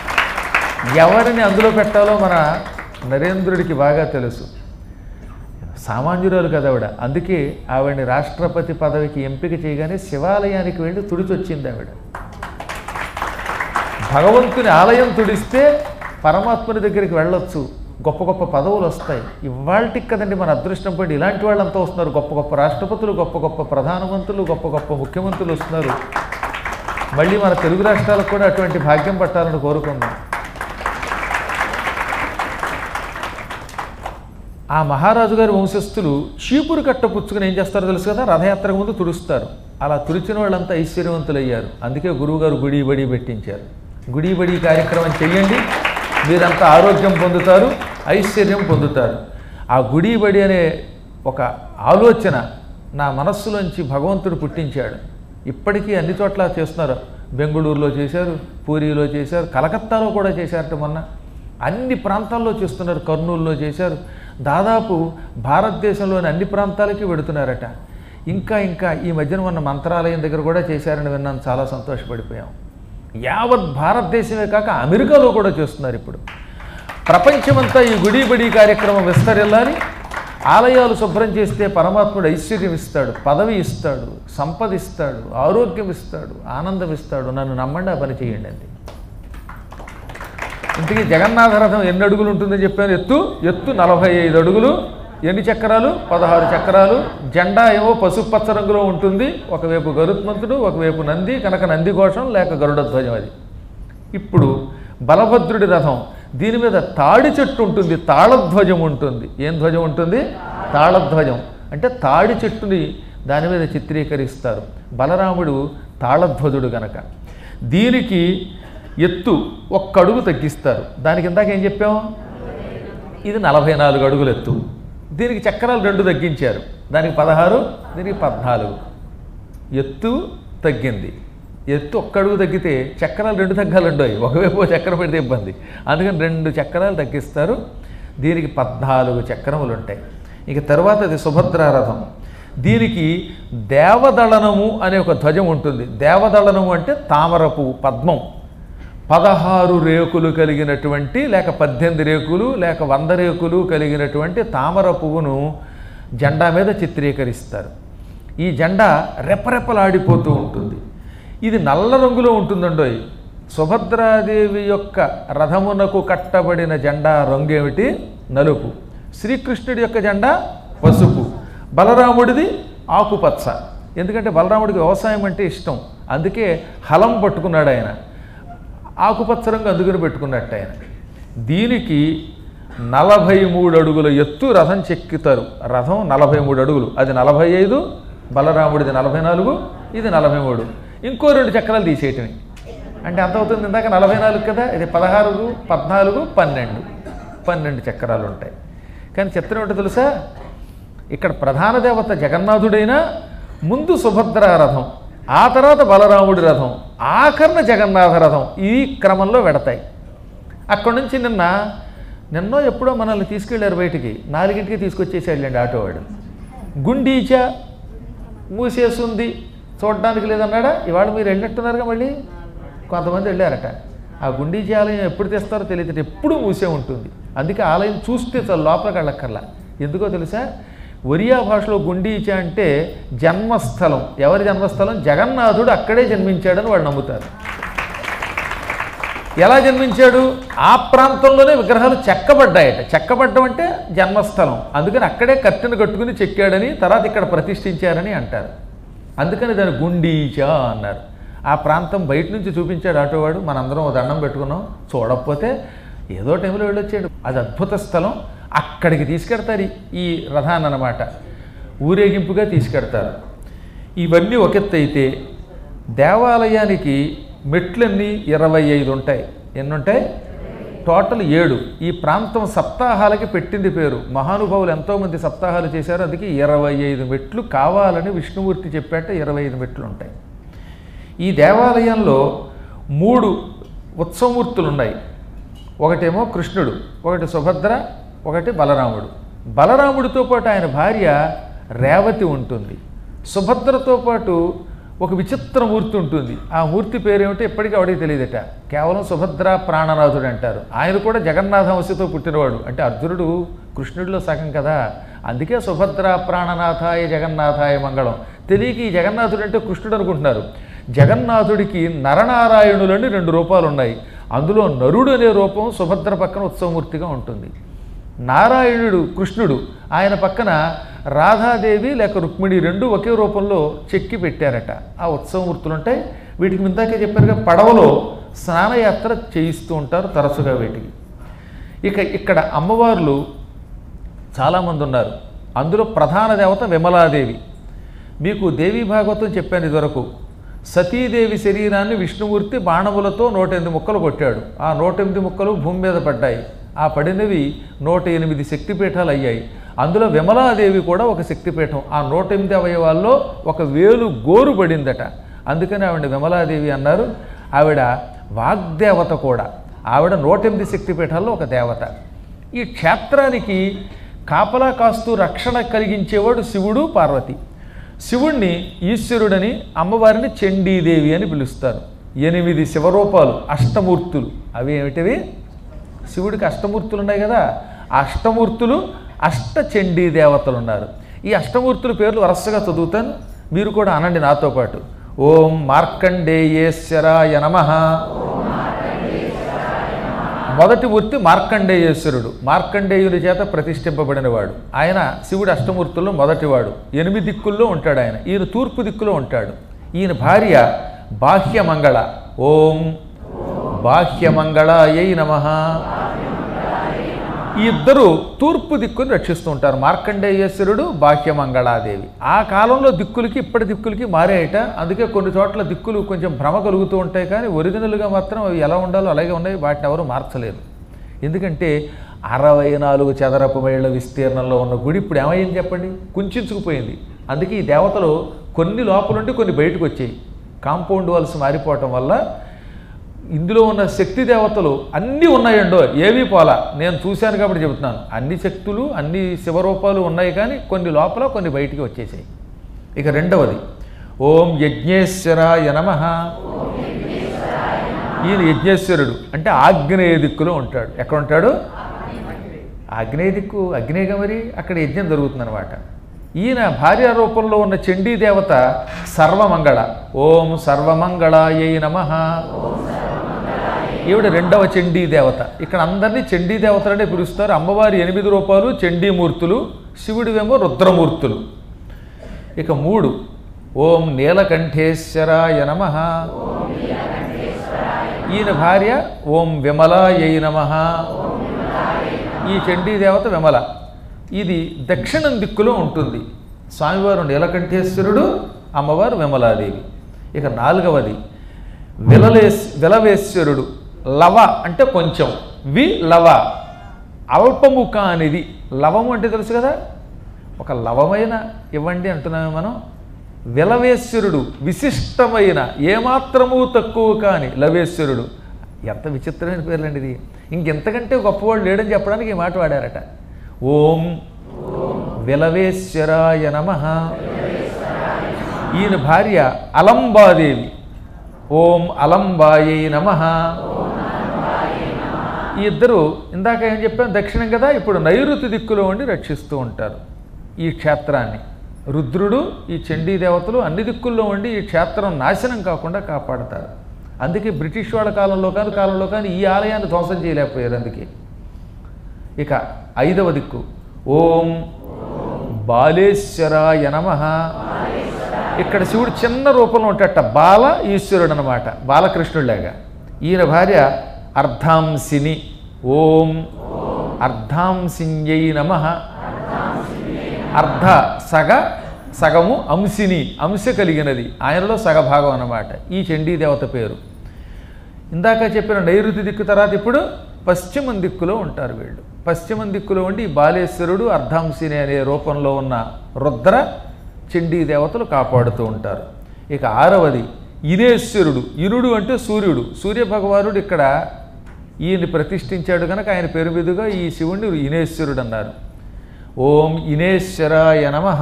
ఎవరిని అందులో పెట్టాలో మన నరేంద్రుడికి బాగా తెలుసు. సామాన్యురాలు కదా ఆవిడ. అందుకే ఆవిడని రాష్ట్రపతి పదవికి ఎంపిక చేయగానే శివాలయానికి వెళ్ళి తుడిచొచ్చింది ఆవిడ. భగవంతుని ఆలయం తుడిస్తే పరమాత్ముని దగ్గరికి వెళ్ళొచ్చు, గొప్ప గొప్ప పదవులు వస్తాయి. ఇవాళకి కదండి మన అదృష్టం పడి ఇలాంటి వాళ్ళంతా వస్తున్నారు. గొప్ప గొప్ప రాష్ట్రపతులు, గొప్ప గొప్ప ప్రధానమంత్రులు, గొప్ప గొప్ప ముఖ్యమంత్రులు వస్తున్నారు. మళ్ళీ మన తెలుగు రాష్ట్రాలకు కూడా అటువంటి భాగ్యం పట్టాలని కోరుకుందాం. ఆ మహారాజు గారి వంశస్థులు చీపురు కట్ట పుచ్చుకుని ఏం చేస్తారో తెలుసు కదా, రథయాత్రకు ముందు తుడుస్తారు. అలా తుడిచిన వాళ్ళంతా ఐశ్వర్యవంతులయ్యారు. అందుకే గురువుగారు గుడి బడి పెట్టించారు. గుడి బడి కార్యక్రమం చెయ్యండి, మీరంతా ఆరోగ్యం పొందుతారు, ఐశ్వర్యం పొందుతారు. ఆ గుడి బడి అనే ఒక ఆలోచన నా మనస్సులోంచి భగవంతుడు పుట్టించాడు. ఇప్పటికీ అన్ని చోట్ల చేస్తున్నారు. బెంగళూరులో చేశారు, పూరిలో చేశారు, కలకత్తాలో కూడా చేశారట మొన్న. అన్ని ప్రాంతాల్లో చేస్తున్నారు, కర్నూలులో చేశారు. దాదాపు భారతదేశంలోని అన్ని ప్రాంతాలకి వెడుతున్నారట. ఇంకా ఇంకా ఈ మధ్యన మొన్న మంత్రాలయం దగ్గర కూడా చేశారని విన్నాను, చాలా సంతోషపడిపోయాం. యావత్ భారతదేశమే కాక అమెరికాలో కూడా చేస్తున్నారు. ఇప్పుడు ప్రపంచమంతా ఈ గుడి బడి కార్యక్రమం విస్తరిల్లాలి. ఆలయాలు శుభ్రం చేస్తే పరమాత్ముడు ఐశ్వర్యం ఇస్తాడు, పదవి ఇస్తాడు, సంపద ఇస్తాడు, ఆరోగ్యం ఇస్తాడు, ఆనందం ఇస్తాడు. నన్ను నమ్మండి, ఆ పని చేయండి అండి. ఇంతకీ జగన్నాథ రథం ఎన్ని అడుగులు ఉంటుందని చెప్పాను? ఎత్తు 45 అడుగులు. ఎన్ని చక్రాలు? 16 చక్రాలు. జెండా ఏమో పసుపు పచ్చ రంగులో ఉంటుంది. ఒకవైపు గరుత్మంతుడు, ఒకవైపు నంది, కనుక నంది ఘోషం లేక గరుడ ధ్వజం అది. ఇప్పుడు బలభద్రుడి రథం, దీని మీద తాడి చెట్టు ఉంటుంది, తాళధ్వజం ఉంటుంది. ఏం ధ్వజం ఉంటుంది? తాళధ్వజం. అంటే తాడి చెట్టుని దాని మీద చిత్రీకరిస్తారు. బలరాముడు తాళధ్వజుడు గనక. దీనికి ఎత్తు 1 అడుగు తగ్గిస్తారు. దానికి ఇందాక ఏం చెప్పాం? ఇది 44 అడుగులు ఎత్తు. దీనికి చక్రాలు 2 తగ్గించారు. దానికి 16, దీనికి 14. ఎత్తు తగ్గింది. ఎత్తు 1 అడుగు తగ్గితే చక్రాలు 2 తగ్గాలండోయి. ఒకవైపు చక్రం పెడితే ఇబ్బంది, అందుకని 2 చక్రాలు తగ్గిస్తారు. దీనికి 14 చక్రములు ఉంటాయి. ఇక తర్వాత అది సుభద్రారథం. దీనికి దేవదళనము అనే ఒక ధ్వజం ఉంటుంది. దేవదళనము అంటే తామర పువ్వు, పద్మం. 16 రేకులు కలిగినటువంటి, లేక 18 రేకులు, లేక 100 రేకులు కలిగినటువంటి తామర పువ్వును జెండా మీద చిత్రీకరిస్తారు. ఈ జెండా రెపరెపలాడిపోతూ ఉంటుంది. ఇది నల్ల రంగులో ఉంటుందండోయ్. సుభద్రాదేవి యొక్క రథమునకు కట్టబడిన జెండా రంగు ఏమిటి? నలుపు. శ్రీకృష్ణుడి యొక్క జెండా పసుపు. బలరాముడిది ఆకుపచ్చ. ఎందుకంటే బలరాముడికి వ్యవసాయం అంటే ఇష్టం, అందుకే హలం పట్టుకున్నాడు ఆయన. ఆకుపచ్చ రంగు అందుకుని పెట్టుకున్నట్టు ఆయన. దీనికి 43 అడుగుల ఎత్తు రథం చెక్కుతారు. రథం 43 అడుగులు. అది 45, బలరాముడిది 44, ఇది 43. ఇంకో 2 చక్రాలు తీసేయటమే. అంటే ఎంత అవుతుంది? ఇందాక 44 కదా, ఇది 16, 14, 12 చక్రాలు ఉంటాయి. కానీ చిత్రం ఏంటో తెలుసా? ఇక్కడ ప్రధాన దేవత జగన్నాథుడైనా ముందు సుభద్రా రథం, ఆ తర్వాత బలరాముడి రథం, ఆఖరణ జగన్నాథ రథం, ఈ క్రమంలో వెడతాయి. అక్కడి నుంచి నిన్నో ఎప్పుడో మనల్ని తీసుకెళ్ళారు బయటికి. 4ంటికి తీసుకొచ్చేసాడులేండి ఆటోవాడు. గుండీచా మూసేస్తుంది, చూడడానికి లేదన్నాడా? ఇవాళ మీరు వెళ్ళినట్టున్నారుగా, మళ్ళీ కొంతమంది వెళ్ళారట. ఆ గుండీచా ఆలయం ఎప్పుడు తెస్తారో తెలియదు, ఎప్పుడూ మూసే ఉంటుంది. అందుకే ఆలయం చూస్తే చాలు, లోపలికి వెళ్ళక్కర్లా. ఎందుకో తెలుసా? ఒరియా భాషలో గుండీచా అంటే జన్మస్థలం. ఎవరి జన్మస్థలం? జగన్నాథుడు అక్కడే జన్మించాడని వాళ్ళు నమ్ముతారు. ఎలా జన్మించాడు? ఆ ప్రాంతంలోనే విగ్రహాలు చెక్కబడ్డాయట. చెక్కబడ్డం అంటే జన్మస్థలం. అందుకని అక్కడే కట్టెను కట్టుకుని చెక్కాడని, తర్వాత ఇక్కడ ప్రతిష్ఠించారని అంటారు. అందుకని దాన్ని గుండీచా అన్నారు. ఆ ప్రాంతం బయట నుంచి చూపించాడు ఆటోవాడు. మనందరం ఓ దండం పెట్టుకున్నాం. చూడకపోతే ఏదో టైంలో వెళ్ళొచ్చాడు. అది అద్భుత స్థలం. అక్కడికి తీసుకెడతారు ఈ రథాన్ని అన్నమాట. ఊరేగింపుగా తీసుకెడతారు. ఇవన్నీ ఒక ఎత్తు అయితే, దేవాలయానికి మెట్లన్నీ 25 ఉంటాయి. ఎన్ని ఉంటాయి? టోటల్ 7. ఈ ప్రాంతం సప్తాహాలకి పెట్టింది పేరు. మహానుభావులు ఎంతోమంది సప్తాహాలు చేశారు. అందుకే 25 మెట్లు కావాలని విష్ణుమూర్తి చెప్పాట. 25 మెట్లు ఉంటాయి. ఈ దేవాలయంలో 3 ఉత్సవమూర్తులు ఉన్నాయి. ఒకటేమో కృష్ణుడు, ఒకటి సుభద్ర, ఒకటి బలరాముడు. బలరాముడితో పాటు ఆయన భార్య రేవతి ఉంటుంది. సుభద్రతో పాటు ఒక విచిత్ర మూర్తి ఉంటుంది. ఆ మూర్తి పేరేమిటో ఎప్పటికీ ఎవడికి తెలియదట. కేవలం సుభద్ర ప్రాణనాథుడు అంటారు. ఆయన కూడా జగన్నాథ వంశతో పుట్టినవాడు. అంటే అర్జునుడు కృష్ణుడిలో సగం కదా. అందుకే సుభద్ర ప్రాణనాథాయ జగన్నాథాయ మంగళం. తెలియక ఈ జగన్నాథుడు అంటే కృష్ణుడు అనుకుంటున్నారు. జగన్నాథుడికి నరనారాయణులని 2 రూపాలు ఉన్నాయి. అందులో నరుడు అనే రూపం సుభద్ర పక్కన ఉత్సవమూర్తిగా ఉంటుంది. నారాయణుడు కృష్ణుడు, ఆయన పక్కన రాధాదేవి లేక రుక్మిణి 2 ఒకే రూపంలో చెక్కి పెట్టారట. ఆ ఉత్సవమూర్తులు ఉంటాయి. వీటికి ఇందాకే చెప్పారుగా, పడవలో స్నానయాత్ర చేయిస్తూ ఉంటారు తరచుగా వీటికి. ఇక్కడ అమ్మవార్లు చాలామంది ఉన్నారు. అందులో ప్రధాన దేవత విమలాదేవి. మీకు దేవీ భాగవతం చెప్పాను ఇదివరకు. సతీదేవి శరీరాన్ని విష్ణుమూర్తి బాణములతో 108 ముక్కలు కొట్టాడు. ఆ 108 ముక్కలు భూమి మీద పడ్డాయి. ఆ పడినవి 108 శక్తిపీఠాలు అయ్యాయి. అందులో విమలాదేవి కూడా ఒక శక్తిపీఠం. ఆ 108 అవయవాల్లో ఒక వేలు గోరు పడిందట. అందుకని ఆవిడ విమలాదేవి అన్నారు. ఆవిడ వాగ్దేవత కూడా. ఆవిడ 108 శక్తిపీఠాల్లో ఒక దేవత. ఈ క్షేత్రానికి కాపలా కాస్తూ రక్షణ కలిగించేవాడు శివుడు, పార్వతి. శివుణ్ణి ఈశ్వరుడని, అమ్మవారిని చండీదేవి అని పిలుస్తారు. 8 శివరూపాలు, అష్టమూర్తులు. అవి ఏమిటివి? శివుడికి అష్టమూర్తులు ఉన్నాయి కదా, ఆ అష్టమూర్తులు అష్టచండీ దేవతలు ఉన్నారు. ఈ అష్టమూర్తుల పేర్లు వరుసగా చదువుతాను, మీరు కూడా అనండి నాతో పాటు. ఓం మార్కండేయేశ్వరాయ నమః. మొదటి మూర్తి మార్కండేయేశ్వరుడు. మార్కండేయుని చేత ప్రతిష్ఠింపబడినవాడు ఆయన. శివుడు అష్టమూర్తుల్లో మొదటివాడు. 8 దిక్కుల్లో ఉంటాడు ఆయన. ఈయన తూర్పు దిక్కులో ఉంటాడు. ఈయన భార్య బాహ్యమంగళ. ఓం బాహ్యమంగళాయై నమః. ఈ ఇద్దరు తూర్పు దిక్కుని రక్షిస్తూ ఉంటారు, మార్కండేయేశ్వరుడు, బాహ్యమంగళాదేవి. ఆ కాలంలో దిక్కులకి ఇప్పటి దిక్కులకి మారాయట. అందుకే కొన్ని చోట్ల దిక్కులు కొంచెం భ్రమ కలుగుతూ ఉంటాయి, కానీ ఒరిజినల్గా మాత్రం అవి ఎలా ఉండాలో అలాగే ఉన్నాయి. వాటిని ఎవరు మార్చలేరు. ఎందుకంటే 64 చదరపు మైళ్ళ విస్తీర్ణంలో ఉన్న గుడి ఇప్పుడు ఏమైంది చెప్పండి? కుంచుకుపోయింది. అందుకే ఈ దేవతలు కొన్ని లోపలుండి కొన్ని బయటకు వచ్చాయి. కాంపౌండ్ వాల్స్ మారిపోవటం వల్ల ఇందులో ఉన్న శక్తి దేవతలు అన్నీ ఉన్నాయండో, ఏవీ పోలా. నేను చూశాను కాబట్టి చెబుతున్నాను. అన్ని శక్తులు, అన్ని శివరూపాలు ఉన్నాయి, కానీ కొన్ని లోపల కొన్ని బయటికి వచ్చేసాయి. ఇక రెండవది ఓం యజ్ఞేశ్వరాయ నమః. ఈయన యజ్ఞేశ్వరుడు అంటే ఆగ్నేయ దిక్కులో ఉంటాడు. ఎక్కడ ఉంటాడు? ఆగ్నేయ దిక్కు, అగ్నేయగా మరి అక్కడ యజ్ఞం జరుగుతుందన్నమాట. ఈయన భార్య రూపంలో ఉన్న చండీ దేవత సర్వమంగళ. ఓం సర్వమంగళాయై నమః. ఈవిడ రెండవ చండీ దేవత. ఇక్కడ అందరినీ చండీ దేవతలనే పిలుస్తారు. అమ్మవారి 8 రూపాలు చండీమూర్తులు, శివుడివేమో రుద్రమూర్తులు. ఇక 3 ఓం నీలకంఠేశ్వరాయ నమః. ఈయన భార్య ఓం విమలాయై నమః. ఈ చండీ దేవత విమల. ఇది దక్షిణం దిక్కులో ఉంటుంది. స్వామివారు నీలకంఠేశ్వరుడు, అమ్మవారు విమలాదేవి. ఇక 4వది విలవేశ్వరుడు. లవ అంటే కొంచెం, లవ అల్పము కానిది. లవము అంటే తెలుసు కదా, ఒక లవమైన ఇవ్వండి అంటున్నామే మనం. విలవేశ్వరుడు విశిష్టమైన, ఏమాత్రము తక్కువ కాని లవేశ్వరుడు. ఎంత విచిత్రమైన పేర్లండి ఇది. ఇంకెంతకంటే గొప్పవాడు లేడని చెప్పడానికి ఈ మాట వాడారట. ఓం విలవేశ్వరాయ నమః. ఈయన భార్య అలంబాదేవి. ఓం అలంబాయై నమః. ఈ ఇద్దరు ఇందాక ఏం చెప్పాను, దక్షిణం కదా, ఇప్పుడు నైరుతి దిక్కులో ఉండి రక్షిస్తూ ఉంటారు ఈ క్షేత్రాన్ని. రుద్రుడు, ఈ చండీ దేవతలు అన్ని దిక్కుల్లో ఉండి ఈ క్షేత్రం నాశనం కాకుండా కాపాడతారు. అందుకే బ్రిటిష్ వాళ్ళ కాలంలో కానీ ఈ ఆలయాన్ని ధ్వంసం చేయలేకపోయారు. అందుకే ఇక 5వ దిక్కు ఓం బాలేశ్వరాయ నమః. ఇక్కడ శివుడు చిన్న రూపంలో ఉంటాడట. బాల ఈశ్వరుడు అనమాట, బాలకృష్ణుడిలాగా. ఈయన భార్య అర్ధాంసిని. ఓం అర్ధాంసిన్యై నమః. అర్ధ సగము, అంశిని అంశ కలిగినది, ఆయనలో సగభాగం అన్నమాట ఈ చండీ దేవత పేరు. ఇందాక చెప్పిన నైరుతి దిక్కు తర్వాత ఇప్పుడు పశ్చిమ దిక్కులో ఉంటారు వీళ్ళు. పశ్చిమ దిక్కులో ఉండి బాలేశ్వరుడు, అర్ధాంశిని అనే రూపంలో ఉన్న రుద్ర చండీ దేవతలు కాపాడుతూ ఉంటారు. ఇక 6వది ఇనేశ్వరుడు. ఇనుడు అంటే సూర్యుడు. సూర్యభగవానుడు ఇక్కడ ఈయన్ని ప్రతిష్ఠించాడు కనుక ఆయన పేరు మీదుగా ఈ శివుణ్ణి ఇనేశ్వరుడు అన్నారు. ఓం ఇనేశ్వరాయ నమః.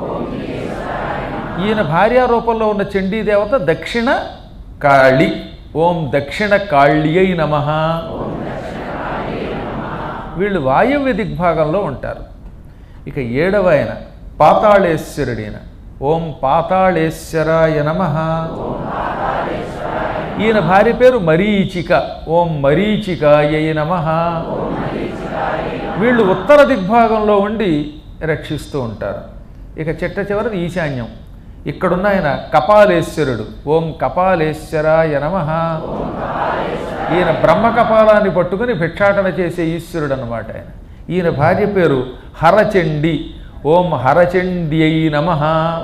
ఈయన భార్యా రూపంలో ఉన్న చండీ దేవత దక్షిణ కాళి. ఓం దక్షిణ కాళ్యై నమః. వీళ్ళు వాయవ్య దిగ్భాగంలో ఉంటారు. ఇక 7వ ఆయన పాతాళేశ్వరుడైన ఓం పాతాళేశ్వరాయ నమః. ఈయన భార్య పేరు మరీచిక. ఓం మరీచికాయై నమః. వీళ్ళు ఉత్తర దిగ్భాగంలో ఉండి రక్షిస్తూ ఉంటారు. ఇక చిట్ట చివరిది ఈశాన్యం. ఇక్కడున్న ఆయన కపాలేశ్వరుడు. ఓం కపాలేశ్వరాయ నమః. ఈయన బ్రహ్మకపాలాన్ని పట్టుకుని భిక్షాటన చేసే ఈశ్వరుడు అన్నమాట ఆయన. ఈయన భార్య పేరు హరచండి. ఓం హరచండ్యై నమః.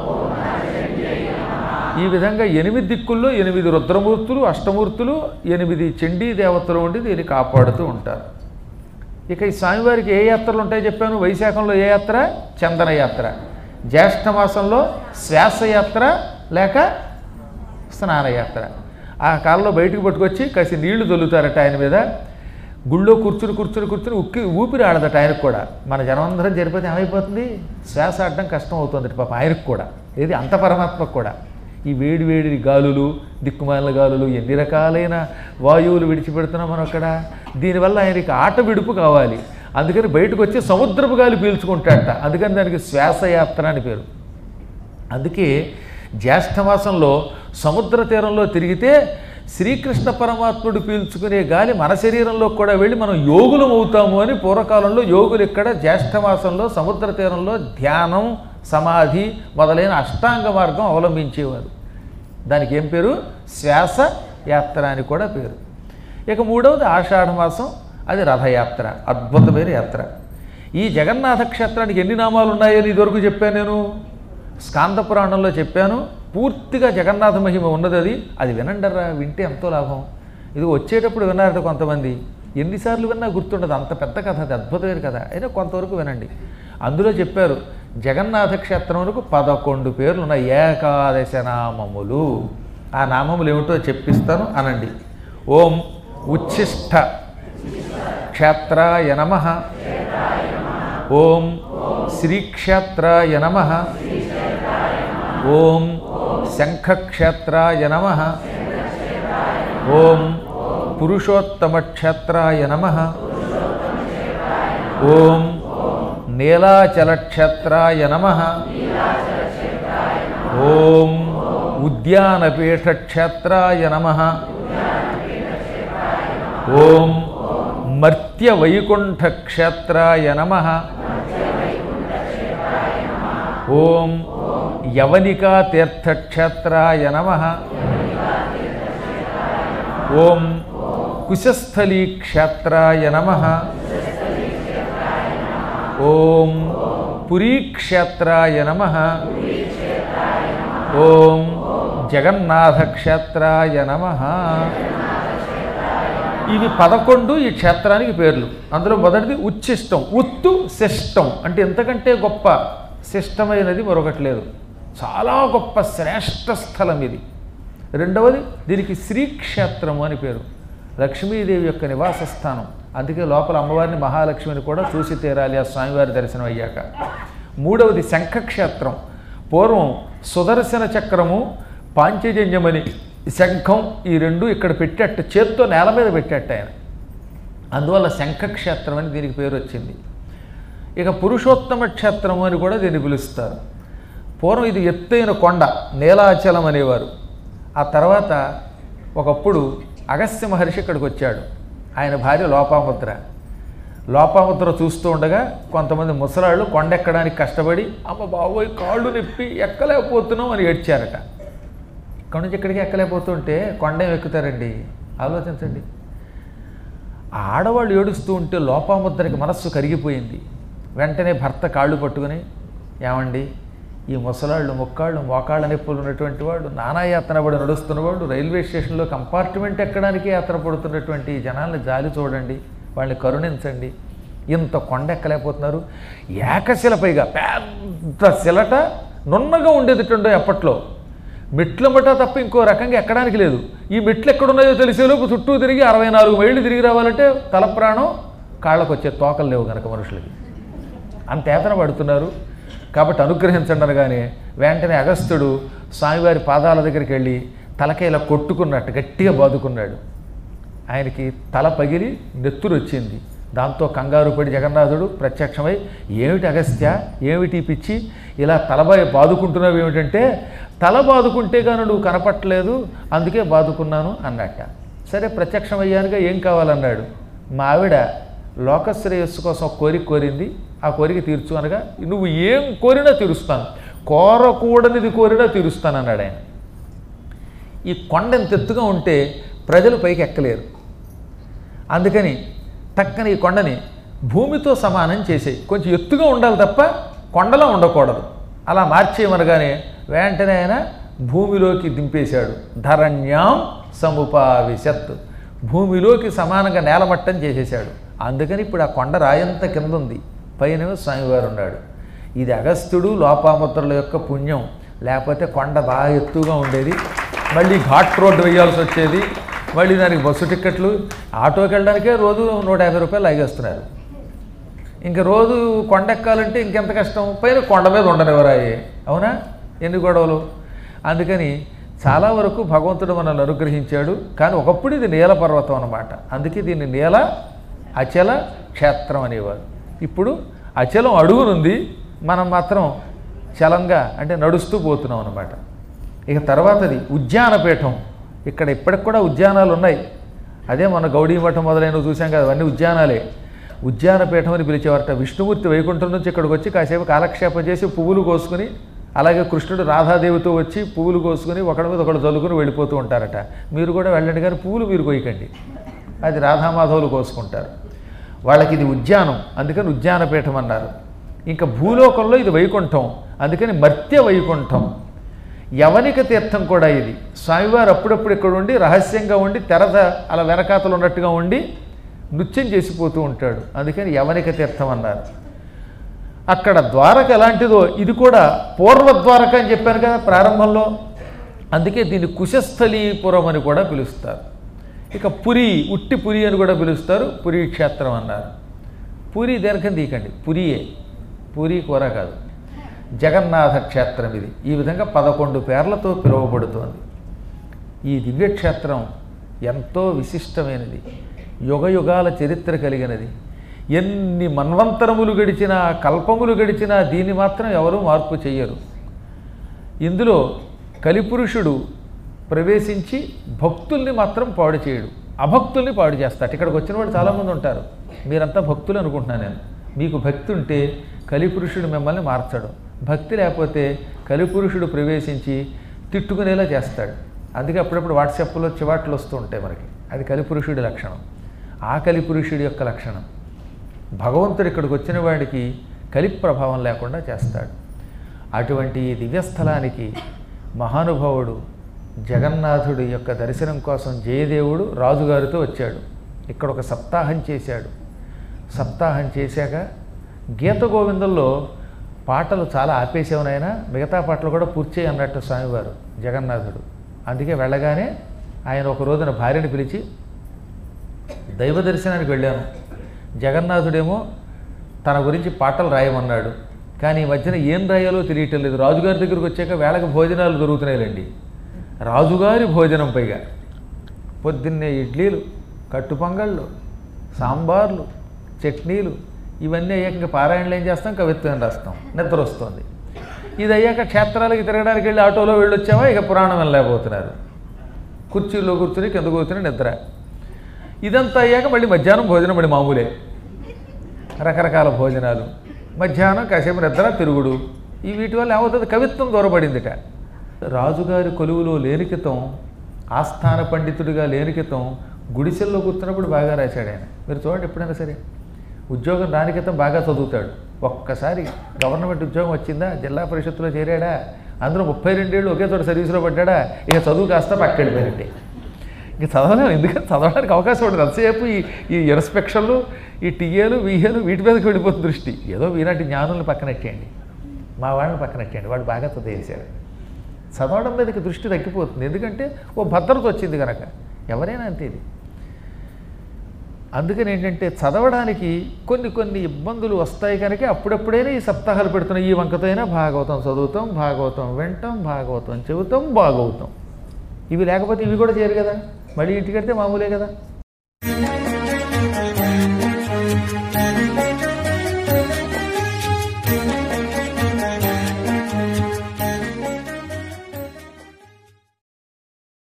ఈ విధంగా 8 దిక్కుల్లో 8 రుద్రమూర్తులు, అష్టమూర్తులు, 8 చండీ దేవతలు ఉండి దీన్ని కాపాడుతూ ఉంటారు. ఇక ఈ స్వామివారికి ఏ యాత్రలు ఉంటాయో చెప్పాను. వైశాఖంలో ఏ యాత్ర? చందన యాత్ర. జ్యేష్ఠమాసంలో శ్వాసయాత్ర లేక స్నానయాత్ర. ఆ కాలంలో బయటకు పట్టుకొచ్చి కాసి నీళ్లు తొలుతారట ఆయన మీద. గుళ్ళో కూర్చుని ఊపిరి ఆడదట ఆయనకు కూడా. మన జనమందరం జరిపితే ఏమైపోతుంది? శ్వాస ఆడడం కష్టం అవుతుంది పాప ఆయనకు కూడా. ఏది అంత పరమాత్మకు కూడా. ఈ వేడి గాలులు, దిక్కుమాలిన గాలులు, ఎన్ని రకాలైన వాయువులు విడిచిపెడుతున్నాం మనం అక్కడ. దీనివల్ల ఆయనకి ఆట విడుపు కావాలి. అందుకని బయటకు వచ్చి సముద్రపు గాలి పీల్చుకుంటాడట. అందుకని దానికి శ్వాసయాత్ర అని పేరు. అందుకే జ్యేష్ఠమాసంలో సముద్ర తీరంలో తిరిగితే శ్రీకృష్ణ పరమాత్ముడు పీల్చుకునే గాలి మన శరీరంలో కూడా వెళ్ళి మనం యోగులం అవుతాము అని పూర్వకాలంలో యోగులు ఇక్కడ జ్యేష్ఠమాసంలో సముద్ర తీరంలో ధ్యానం, సమాధి మొదలైన అష్టాంగ మార్గం అవలంబించేవారు. దానికి ఏం పేరు? శ్వాస యాత్ర అని కూడా పేరు. ఇక 3వది ఆషాఢమాసం. అది రథయాత్ర. అద్భుతమైన యాత్ర. ఈ జగన్నాథ క్షేత్రానికి ఎన్ని నామాలు ఉన్నాయని ఇదివరకు చెప్పాను నేను. స్కాంద పురాణంలో చెప్పాను. పూర్తిగా జగన్నాథ మహిమ ఉన్నది. అది వినండరా, వింటే ఎంతో లాభం. ఇది వచ్చేటప్పుడు విన్నారట కొంతమంది. ఎన్నిసార్లు విన్నా గుర్తుండదు. అంత పెద్ద కథ, అది అద్భుతమైన కథ. అయినా కొంతవరకు వినండి. అందులో చెప్పారు జగన్నాథ క్షేత్రమునకు 11 పేర్లు ఉన్నాయి. ఏకాదశ నామములు. ఆ నామములు ఏమిటో చెప్పిస్తాను అనండి. ఓం ఉచ్ఛిష్ట క్షేత్రాయ నమః. ఓం శ్రీక్షేత్రాయ నమః. ఓం శంఖక్షేత్రాయ నమః. ఓం పురుషోత్తమక్షేత్రాయ నమః. ఓం నీలాచలక్షేత్రాయ నమః. ఓం ఉద్యానపీఠక్షేత్రాయ నమః. ఓం మర్త్యవైకుంఠక్షేత్రాయ నమః. ఓం యవనికాతీర్థక్షేత్రాయ నమః. ఓం కుశస్థలీక్షేత్రాయ నమః. ఓం పురీక్షేత్రాయ నమః. ఓం జగన్నాథక్షేత్రాయ నమః. ఇవి 11 ఈ క్షేత్రానికి పేర్లు. అందులో మొదటిది ఉచ్ఛిష్టం. ఉత్తు శిష్టం అంటే ఎంతకంటే గొప్ప శిష్టమైనది మరొకటి లేదు. చాలా గొప్ప శ్రేష్ఠ స్థలం ఇది. రెండవది దీనికి శ్రీక్షేత్రము అని పేరు. లక్ష్మీదేవి యొక్క నివాస స్థానం. అందుకే లోపల అమ్మవారిని మహాలక్ష్మిని కూడా చూసి తీరాలి ఆ స్వామివారి దర్శనం అయ్యాక. మూడవది శంఖక్షేత్రం. పూర్వం సుదర్శన చక్రము, పాంచజన్యమని శంఖం ఈ 2 ఇక్కడ పెట్టేట, చేత్తో నేల మీద పెట్టేట ఆయన. అందువల్ల శంఖక్షేత్రం అని దీనికి పేరు వచ్చింది. ఇక పురుషోత్తమ క్షేత్రము అని కూడా దీన్ని పిలుస్తారు. పూర్వం ఇది ఎత్తైన కొండ, నీలాచలం అనేవారు. ఆ తర్వాత ఒకప్పుడు అగస్త్య మహర్షి ఇక్కడికి వచ్చాడు. ఆయన భార్య లోపాముద్ర. లోపాముద్ర చూస్తూ ఉండగా కొంతమంది ముసలాళ్ళు కొండ ఎక్కడానికి కష్టపడి అమ్మ బాబోయ్ కాళ్ళు నొప్పి ఎక్కలేకపోతున్నాం అని ఏడ్చారట. ఇక్కడ నుంచి ఇక్కడికి ఎక్కలేకపోతుంటే కొండ ఏం ఎక్కుతారండి? ఆలోచించండి. ఆడవాళ్ళు ఏడుస్తూ ఉంటే లోపాముద్రకి మనస్సు కరిగిపోయింది. వెంటనే భర్త కాళ్ళు పట్టుకుని, ఏమండి ఈ ముసలాళ్ళు ముక్కాళ్ళు మోకాళ్ళ నొప్పులు ఉన్నటువంటి వాళ్ళు, నానా యాత్ర పడి నడుస్తున్నవాళ్ళు, రైల్వే స్టేషన్లో కంపార్ట్మెంట్ ఎక్కడానికి యాత్ర పడుతున్నటువంటి జనాల్ని జాలి చూడండి, వాళ్ళని కరుణించండి. ఇంత కొండ ఎక్కలేకపోతున్నారు. ఏకశిల, పైగా పెద్ద శిలట, నున్నగా ఉండేదిటండో అప్పట్లో. మెట్లమ్మట తప్ప ఇంకో రకంగా ఎక్కడానికి లేదు. ఈ మెట్లు ఎక్కడున్నాయో తెలిసేలోపు చుట్టూ తిరిగి 64 మైళ్ళు తిరిగి రావాలంటే తల ప్రాణం కాళ్ళకు వచ్చే తోకలు లేవు కనుక మనుషులకి. అంత యాతన పడుతున్నారు. కాబట్టి అనుగ్రహించండి అనగానే వెంటనే అగస్త్యుడు స్వామివారి పాదాల దగ్గరికి వెళ్ళి తలకాయలా కొట్టుకున్నట్టు గట్టిగా బాదుకున్నాడు. ఆయనకి తల పగిలి నెత్తురు వచ్చింది. దాంతో కంగారు పడి జగన్నాథుడు ప్రత్యక్షమై, ఏమిటి అగస్త్య, ఏమిటి పిచ్చి, ఇలా తలపై బాదుకుంటున్నావు ఏమిటంటే, తల బాదుకుంటే కానీ నువ్వు కనపట్టలేదు, అందుకే బాదుకున్నాను అన్నట్ట. సరే ప్రత్యక్షమయ్యానుగా ఏం కావాలన్నాడు. మా ఆవిడ లోకశ్రేయస్సు కోసం ఒక కోరిక కోరింది, ఆ కోరిక తీర్చు అనగా, నువ్వు ఏం కోరినా తీరుస్తాను, కోరకూడనిది కోరినా తీరుస్తాను అన్నాడు ఆయన. ఈ కొండ ఎంత ఎత్తుగా ఉంటే ప్రజలు పైకి ఎక్కలేరు, అందుకని టక్కని ఈ కొండని భూమితో సమానం చేసేయి, కొంచెం ఎత్తుగా ఉండాలి తప్ప కొండలా ఉండకూడదు, అలా మార్చేయమనగానే వెంటనే ఆయన భూమిలోకి దింపేశాడు. ధరణ్యాం సముపావిశత్, భూమిలోకి సమానంగా నేలమట్టం చేసేశాడు. అందుకని ఇప్పుడు ఆ కొండ రాయంత కింద ఉంది, పైన స్వామివారు ఉన్నాడు. ఇది అగస్త్యుడు లోపాముద్రల యొక్క పుణ్యం, లేకపోతే కొండ బాగా ఎత్తుగా ఉండేది, మళ్ళీ ఘాట్ రోడ్డు వేయాల్సి వచ్చేది, మళ్ళీ దానికి బస్సు టిక్కెట్లు, ఆటోకి వెళ్ళడానికే రోజు 150 రూపాయలు లాగేస్తున్నారు. ఇంక రోజు కొండ ఎక్కాలంటే ఇంకెంత కష్టం, పైన కొండ మీద ఉండనివ్వరాయి, అవునా, ఎన్ని గొడవలు. అందుకని చాలా వరకు భగవంతుడు మనల్ని అనుగ్రహించాడు. కానీ ఒకప్పుడు ఇది నీల పర్వతం అన్నమాట, అందుకే దీన్ని నీల అచల క్షేత్రం అనేవారు. ఇప్పుడు అచలం అడుగునుంది, మనం మాత్రం చలంగా అంటే నడుస్తూ పోతున్నాం అన్నమాట. ఇక తర్వాతది ఉద్యానపీఠం. ఇక్కడ ఇప్పటికి కూడా ఉద్యానాలు ఉన్నాయి, అదే మన గౌడీ మఠం మొదలైనవి చూసాం కదా, అవన్నీ ఉద్యానాలే. ఉద్యానపీఠం అని పిలిచేవారట. విష్ణుమూర్తి వైకుంఠం నుంచి ఇక్కడికి వచ్చి కాసేపు కాలక్షేపం చేసి పువ్వులు కోసుకుని, అలాగే కృష్ణుడు రాధాదేవితో వచ్చి పువ్వులు కోసుకుని ఒకడి మీద ఒకడు చల్లుకుని వెళ్ళిపోతూ ఉంటారట. మీరు కూడా వెళ్ళండి, కానీ పువ్వులు మీరు కోయకండి, అది రాధామాధవులు కోసుకుంటారు. వాళ్ళకి ఇది ఉద్యానం, అందుకని ఉద్యానపీఠం అన్నారు. ఇంకా భూలోకంలో ఇది వైకుంఠం, అందుకని మర్త్య వైకుంఠం. యవనిక తీర్థం కూడా ఇది. స్వామివారు అప్పుడప్పుడు ఇక్కడ ఉండి రహస్యంగా ఉండి తెరద అలా వెనకాతలు ఉన్నట్టుగా ఉండి నృత్యం చేసిపోతూ ఉంటాడు, అందుకని యవనిక తీర్థం అన్నారు. అక్కడ ద్వారక ఎలాంటిదో ఇది కూడా పూర్వద్వారక అని చెప్పాను కదా ప్రారంభంలో, అందుకే దీన్ని కుశస్థలీపురం అని కూడా పిలుస్తారు. ఇక పురి, ఉట్టి పురి అని కూడా పిలుస్తారు, పురీ క్షేత్రం అన్నారు. పూరి దీర్ఘం తీయకండి, పురియే, పూరి కూర కాదు. జగన్నాథ క్షేత్రం ఇది. ఈ విధంగా 11 పేర్లతో పిలువబడుతోంది. ఈ దివ్యక్షేత్రం ఎంతో విశిష్టమైనది, యుగయుగాల చరిత్ర కలిగినది. ఎన్ని మన్వంతరములు గడిచినా, కల్పములు గడిచినా దీన్ని మాత్రం ఎవరూ మార్పు చెయ్యరు. ఇందులో కలిపురుషుడు ప్రవేశించి భక్తుల్ని మాత్రం పాడు చేయడు, అభక్తుల్ని పాడు చేస్తాడు. ఇక్కడికి వచ్చిన వాళ్ళు చాలామంది ఉంటారు, మీరంతా భక్తులు అనుకుంటున్నాను నేను. మీకు భక్తి ఉంటే కలిపురుషుడు మిమ్మల్ని మార్చడు, భక్తి లేకపోతే కలిపురుషుడు ప్రవేశించి తిట్టుకునేలా చేస్తాడు. అందుకే అప్పుడప్పుడు వాట్సాప్లో చివాట్లు వస్తూ ఉంటాయి మనకి, అది కలిపురుషుడి లక్షణం. ఆ కలిపురుషుడి యొక్క లక్షణం భగవంతుడు ఇక్కడికి వచ్చిన వాడికి కలి ప్రభావం లేకుండా చేస్తాడు. అటువంటి దివ్యస్థలానికి మహానుభావుడు జగన్నాథుడి యొక్క దర్శనం కోసం జయదేవుడు రాజుగారితో వచ్చాడు. ఇక్కడ ఒక సప్తాహం చేశాడు. సప్తాహం చేశాక గీత గోవిందంలో పాటలు చాలా ఆపేసేవనైనా మిగతా పాటలు కూడా పూర్తి అన్నట్టు స్వామివారు జగన్నాథుడు. అందుకే వెళ్ళగానే ఆయన ఒక రోజున భార్యను పిలిచి దైవ దర్శనానికి వెళ్ళాను, జగన్నాథుడేమో తన గురించి పాటలు రాయమన్నాడు, కానీ ఈ మధ్యన ఏం రాయాలో తెలియటం లేదు. రాజుగారి దగ్గరికి వచ్చాక వేళకు భోజనాలు దొరుకుతున్నాయిలేండి, రాజుగారి భోజనం పైగా పొద్దున్నే ఇడ్లీలు, కట్టు పొంగళ్ళు, సాంబార్లు, చట్నీలు, ఇవన్నీ అయ్యాక ఇంకా పారాయణలు ఏం చేస్తాం, కవిత్వం రాస్తాం, నిద్ర వస్తుంది. ఇది అయ్యాక క్షేత్రాలకి తిరగడానికి వెళ్ళి ఆటోలో వెళ్ళొచ్చామా, ఇక పురాణం వెళ్ళలేకపోతున్నారు, కుర్చీలో కూర్చుని కింద కూర్చుని నిద్ర. ఇదంతా అయ్యాక మళ్ళీ మధ్యాహ్నం భోజనం, మళ్ళీ మామూలే, రకరకాల భోజనాలు, మధ్యాహ్నం కాసేపు నిద్ర, తిరుగుడు. ఈ వీటి వల్ల ఏమవుతుంది, కవిత్వం దూరపడిందిట. రాజుగారి కొలువులో లేనికితం, ఆస్థాన పండితుడిగా లేనికితం గుడిసెల్లో కూర్చున్నప్పుడు బాగా రాశాడు ఆయన. మీరు చూడండి, ఎప్పుడైనా సరే ఉద్యోగం రానికితం బాగా చదువుతాడు. ఒక్కసారి గవర్నమెంట్ ఉద్యోగం వచ్చిందా, జిల్లా పరిషత్తులో చేరాడా, అందులో 32 ఏళ్ళు ఒకే చోట సర్వీసులో పడ్డాడా, ఇక చదువు కాస్త పక్కడిపోయినట్టే. ఇంక చదవలేము, ఎందుకంటే చదవడానికి అవకాశం ఉండదు. అంతసేపు ఈ ఇన్స్పెక్షన్లు, ఈ టీఏలు, వీఏలు వీటి మీదకి వెళ్ళిపోతుంది దృష్టి. ఏదో వీనాటి జ్ఞానులను పక్కనెట్టేయండి, మా వాళ్ళని పక్కనెట్టేయండి, వాడు బాగా చదివేశాడు. చదవడం మీదకి దృష్టి తగ్గిపోతుంది, ఎందుకంటే ఓ భద్రత వచ్చింది కనుక. ఎవరైనా అంతే ఇది. అందుకని ఏంటంటే చదవడానికి కొన్ని ఇబ్బందులు వస్తాయి కనుక అప్పుడప్పుడైనా ఈ సప్తాహాలు పెడుతున్నాం. ఈ వంకతో అయినా భాగవతం చదువుతాం, భాగవతం వింటాం, భాగవతం చెబుతాం, భాగవతం. ఇవి లేకపోతే ఇవి కూడా చేయరు కదా, మళ్ళీ ఇంటికి వెళ్తే మామూలే కదా.